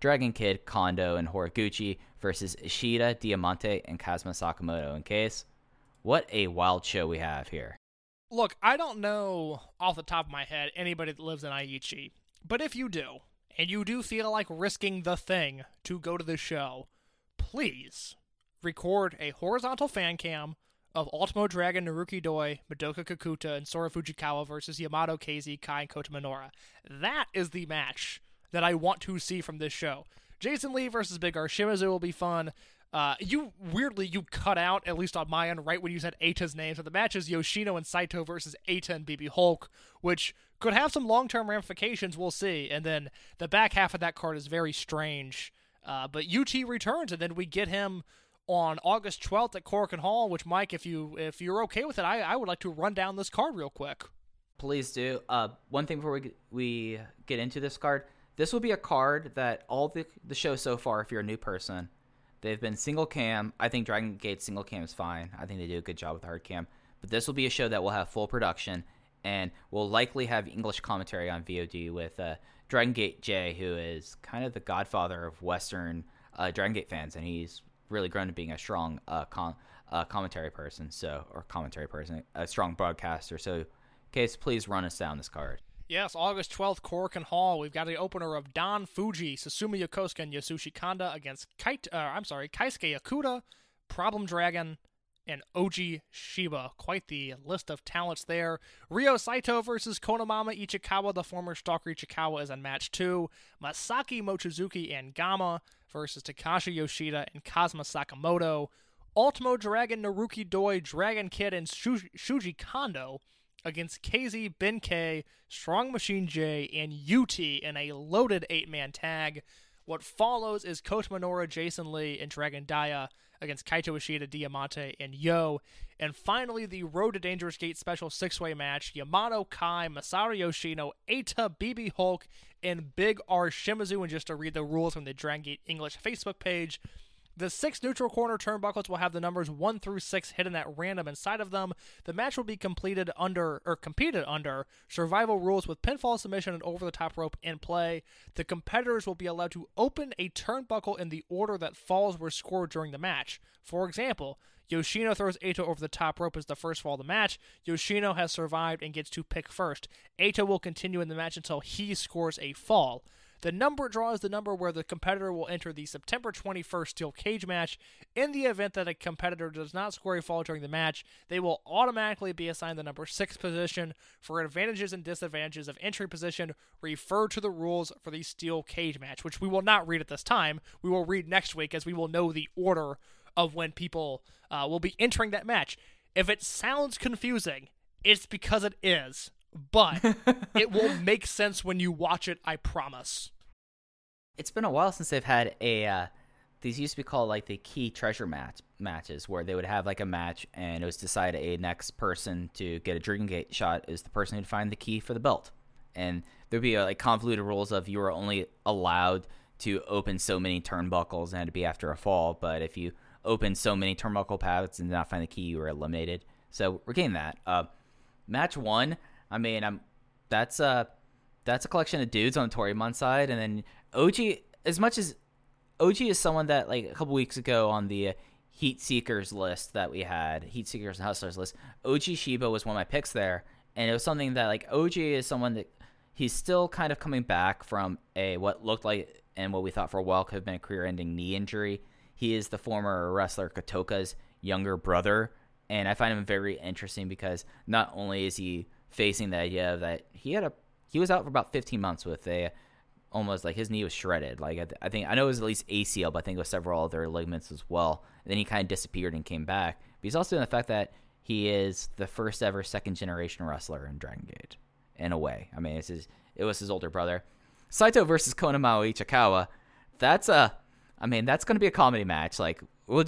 Dragon Kid, Kondo, and Horiguchi versus Ishida, Diamante, and Kazuma Sakamoto. In case, what a wild show we have here. Look, I don't know off the top of my head anybody that lives in Aichi, but if you do, and you do feel like risking the thing to go to the show, please record a horizontal fan cam of Ultimo Dragon, Naruki Doi, Madoka Kakuta, and Sora Fujikawa versus Yamato, KZ, Kai, and Kota Minoura. That is the match that I want to see from this show. Jason Lee versus Big R Shimizu will be fun. You cut out, at least on my end, right when you said Eita's name. So the match is Yoshino and Saito versus Eita and BB Hulk, which could have some long-term ramifications. We'll see. And then the back half of that card is very strange. But UT returns, and then we get him on August 12th at Korakuen Hall, which, Mike, if you're okay with it, I would like to run down this card real quick. Please do. One thing before we get into this card, this will be a card that all the show so far, if you're a new person, they've been single cam. I think Dragon Gate single cam is fine. I think they do a good job with the hard cam. But this will be a show that will have full production and will likely have English commentary on VOD with Dragon Gate J, who is kind of the godfather of Western Dragon Gate fans, and he's really grown to being a strong commentary person, a strong broadcaster. So, Case, please run us down this card. Yes, August 12th, Korakuen Hall. We've got the opener of Don Fuji, Susumu Yokosuka, and Yasushi Kanda against Keisuke Yakuda, Problem Dragon, and Oji Shiba. Quite the list of talents there. Ryo Saito versus Konomama Ichikawa. The former Stalker Ichikawa is in match 2. Masaki Mochizuki and Gama versus Takashi Yoshida and Kazuma Sakamoto. Ultimo Dragon, Naruki Doi, Dragon Kid, and Shuji Kondo against KZ, Benkei, Strong Machine J, and UT in a loaded 8-man tag. What follows is Kota Minoura, Jason Lee, and Dragon Daya against Kaito Ishida, Diamante, and Yo. And finally, the Road to Dangerous Gate special 6-way match, Yamato, Kai, Masaru Yoshino, Eita, BB Hulk, and Big R Shimizu. And just to read the rules from the Dragon Gate English Facebook page, the 6 neutral corner turnbuckles will have the numbers 1 through 6 hidden at random inside of them. The match will be competed under survival rules with pinfall, submission, and over-the-top rope in play. The competitors will be allowed to open a turnbuckle in the order that falls were scored during the match. For example, Yoshino throws Eita over the top rope as the first fall of the match. Yoshino has survived and gets to pick first. Eita will continue in the match until he scores a fall. The number draw is the number where the competitor will enter the September 21st steel cage match. In the event that a competitor does not score a fall during the match, they will automatically be assigned the number 6 position. For advantages and disadvantages of entry position, refer to the rules for the steel cage match, which we will not read at this time. We will read next week, as we will know the order of when people will be entering that match. If it sounds confusing, it's because it is. But it will make sense when you watch it, I promise. It's been a while since they've had these used to be called like the key treasure matches, where they would have like a match and it was decided a next person to get a Dragon Gate shot is the person who'd find the key for the belt. And there'd be like convoluted rules of you were only allowed to open so many turnbuckles and it had to be after a fall, but if you opened so many turnbuckle paths and did not find the key, you were eliminated. So we're getting that. Match 1, I mean, that's a collection of dudes on the Toryumon side, and then OG. As much as OG is someone that like a couple weeks ago on the Heat Seekers list that we had, Heat Seekers and Hustlers list, OG Shiba was one of my picks there, and it was something that like OG is someone that he's still kind of coming back from what looked like and what we thought for a while could have been a career-ending knee injury. He is the former wrestler Kotoka's younger brother, and I find him very interesting because not only is he facing the idea that he was out for about 15 months with almost like his knee was shredded. Like I know it was at least ACL, but I think it was several other ligaments as well. And then he kind of disappeared and came back. But he's also in the fact that he is the first ever second generation wrestler in Dragon Gate, in a way. I mean, it was his older brother. Saito versus Konomama Ichikawa. That's going to be a comedy match. Like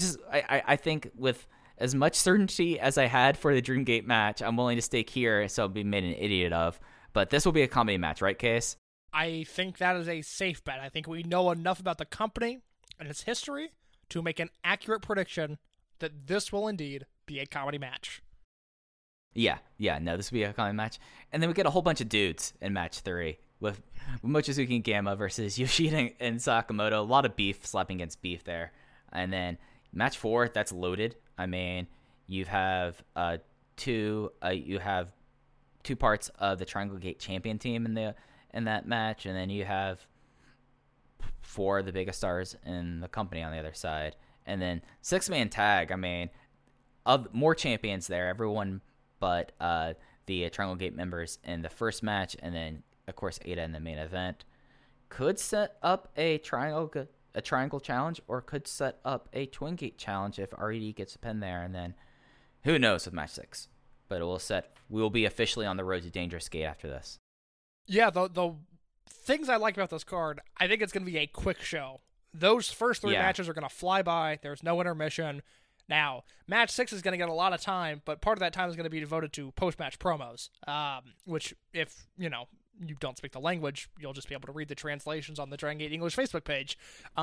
I think with as much certainty as I had for the Dream Gate match, I'm willing to stake here, so I'll be made an idiot of. But this will be a comedy match, right, Case? I think that is a safe bet. I think we know enough about the company and its history to make an accurate prediction that this will indeed be a comedy match. Yeah, no, this will be a comedy match. And then we get a whole bunch of dudes in match 3, with Mochizuki and Gamma versus Yoshida and Sakamoto. A lot of beef, slapping against beef there. And then match 4, that's loaded. I mean, you have two parts of the Triangle Gate champion team in that match, and then you have 4 of the biggest stars in the company on the other side. And then 6-man tag, I mean, more champions there, everyone but the Triangle Gate members in the first match, and then, of course, Eita in the main event. Could set up a triangle challenge, or could set up a Twin Gate challenge if RED gets a pin there, and then who knows with match 6. But we will be officially on the road to Dangerous Gate after this. Yeah, the things I like about this card, I think it's going to be a quick show. Those first 3 matches are going to fly by. There's no intermission. Now, match 6 is going to get a lot of time, but part of that time is going to be devoted to post-match promos, which, if, you don't speak the language, you'll just be able to read the translations on the Dragon Gate English Facebook page.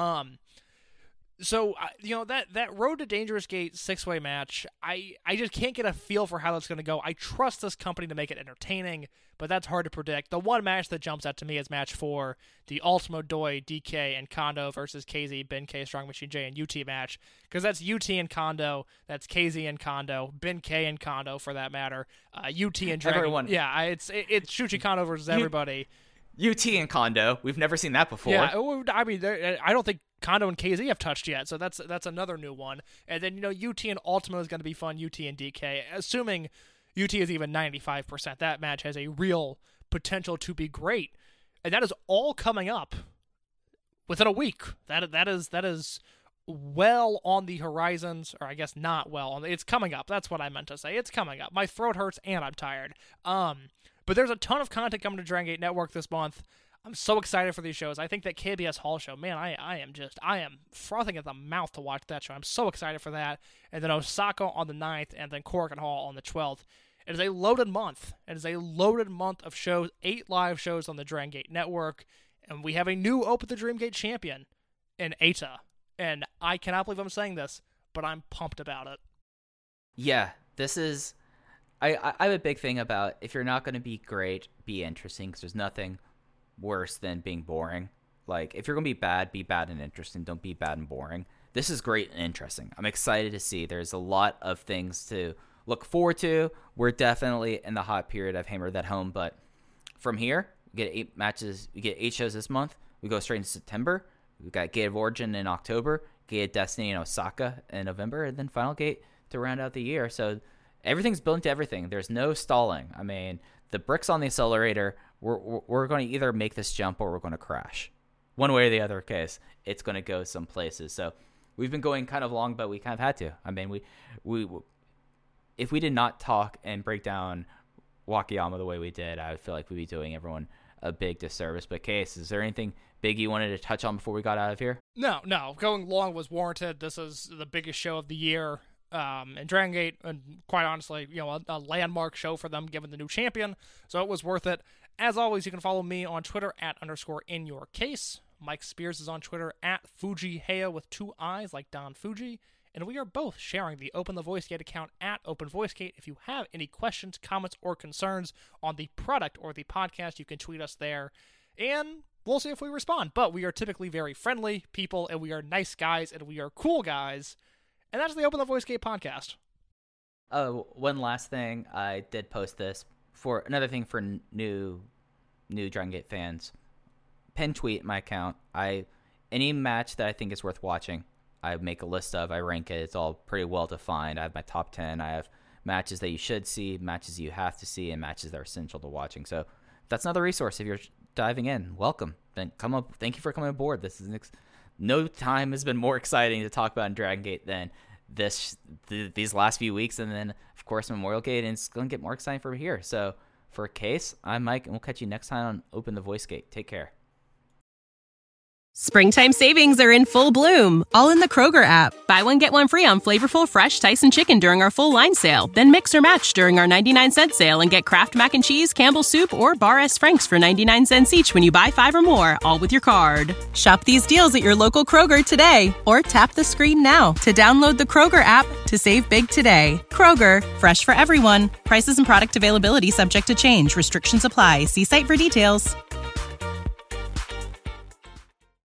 So, that Road to Dangerous Gate 6-way match, I just can't get a feel for how that's going to go. I trust this company to make it entertaining, but that's hard to predict. The one match that jumps out to me is match 4, the Ultimo Doi, DK, and Kondo versus KZ, Ben K, Strong Machine J, and UT match, because that's UT and Kondo, that's KZ and Kondo, Ben K and Kondo for that matter, UT and Dragon. Everyone. Yeah, it's Shuji Kondo versus everybody. UT and Kondo, we've never seen that before. Yeah, I mean, I don't think Kondo and KZ have touched yet, so that's another new one. And then, UT and Ultimo is going to be fun, UT and DK. Assuming UT is even 95%, that match has a real potential to be great. And that is all coming up within a week. That is well on the horizons, or I guess not well. It's coming up. That's what I meant to say. It's coming up. My throat hurts and I'm tired. But there's a ton of content coming to Dragon Gate Network this month. I'm so excited for these shows. I think that KBS Hall show, man, I am frothing at the mouth to watch that show. I'm so excited for that. And then Osaka on the 9th, and then Korakuen Hall on the 12th. It is a loaded month. It is a loaded month of shows, 8 live shows on the Dragon Gate Network. And we have a new Open the Dream Gate champion in Eita. And I cannot believe I'm saying this, but I'm pumped about it. Yeah, this is... I have a big thing about, if you're not going to be great, be interesting, because there's nothing worse than being boring. Like, if you're going to be bad and interesting. Don't be bad and boring. This is great and interesting. I'm excited to see. There's a lot of things to look forward to. We're definitely in the hot period. I've hammered that home. But from here, we get 8 matches. We get 8 shows this month. We go straight into September. We've got Gate of Origin in October, Gate of Destiny in Osaka in November, and then Final Gate to round out the year. So everything's built into everything. There's no stalling. I mean, the bricks on the accelerator, we're going to either make this jump or we're going to crash. One way or the other case, it's going to go some places. So we've been going kind of long, but we kind of had to. I mean, we if we did not talk and break down Wakayama the way we did, I would feel like we'd be doing everyone a big disservice. But Case, is there anything big you wanted to touch on before we got out of here? No. Going long was warranted. This is the biggest show of the year. And Dragon Gate, and quite honestly, a landmark show for them given the new champion, so it was worth it. As always, you can follow me on Twitter @_InYourCase. Mike Spears is on Twitter @FujiHeya with 2 I's like Don Fuji, and we are both sharing the Open the Voice Gate account @OpenVoiceGate. If you have any questions, comments, or concerns on the product or the podcast, you can tweet us there, and we'll see if we respond. But we are typically very friendly people, and we are nice guys, and we are cool guys. And that's the Open the Voice Gate podcast. One last thing. I did post this for another thing for new Dragon Gate fans. Pin tweet my account. Any match that I think is worth watching, I make a list of. I rank it. It's all pretty well defined. I have my top 10. I have matches that you should see, matches you have to see, and matches that are essential to watching. So that's another resource. If you're diving in, welcome. Then come up. Thank you for coming aboard. This is no time has been more exciting to talk about in Dragon Gate than these last few weeks, and then of course Memorial Gate, and it's going to get more exciting from here. So for Case, I'm Mike, and we'll catch you next time on Open the Voice Gate. Take care. Springtime savings are in full bloom, all in the Kroger app. Buy one, get one free on flavorful, fresh Tyson chicken during our full line sale. Then mix or match during our 99-cent sale and get Kraft Mac and Cheese, Campbell's Soup, or Bar S. Frank's for 99 cents each when you buy 5 or more, all with your card. Shop these deals at your local Kroger today, or tap the screen now to download the Kroger app to save big today. Kroger, fresh for everyone. Prices and product availability subject to change. Restrictions apply. See site for details.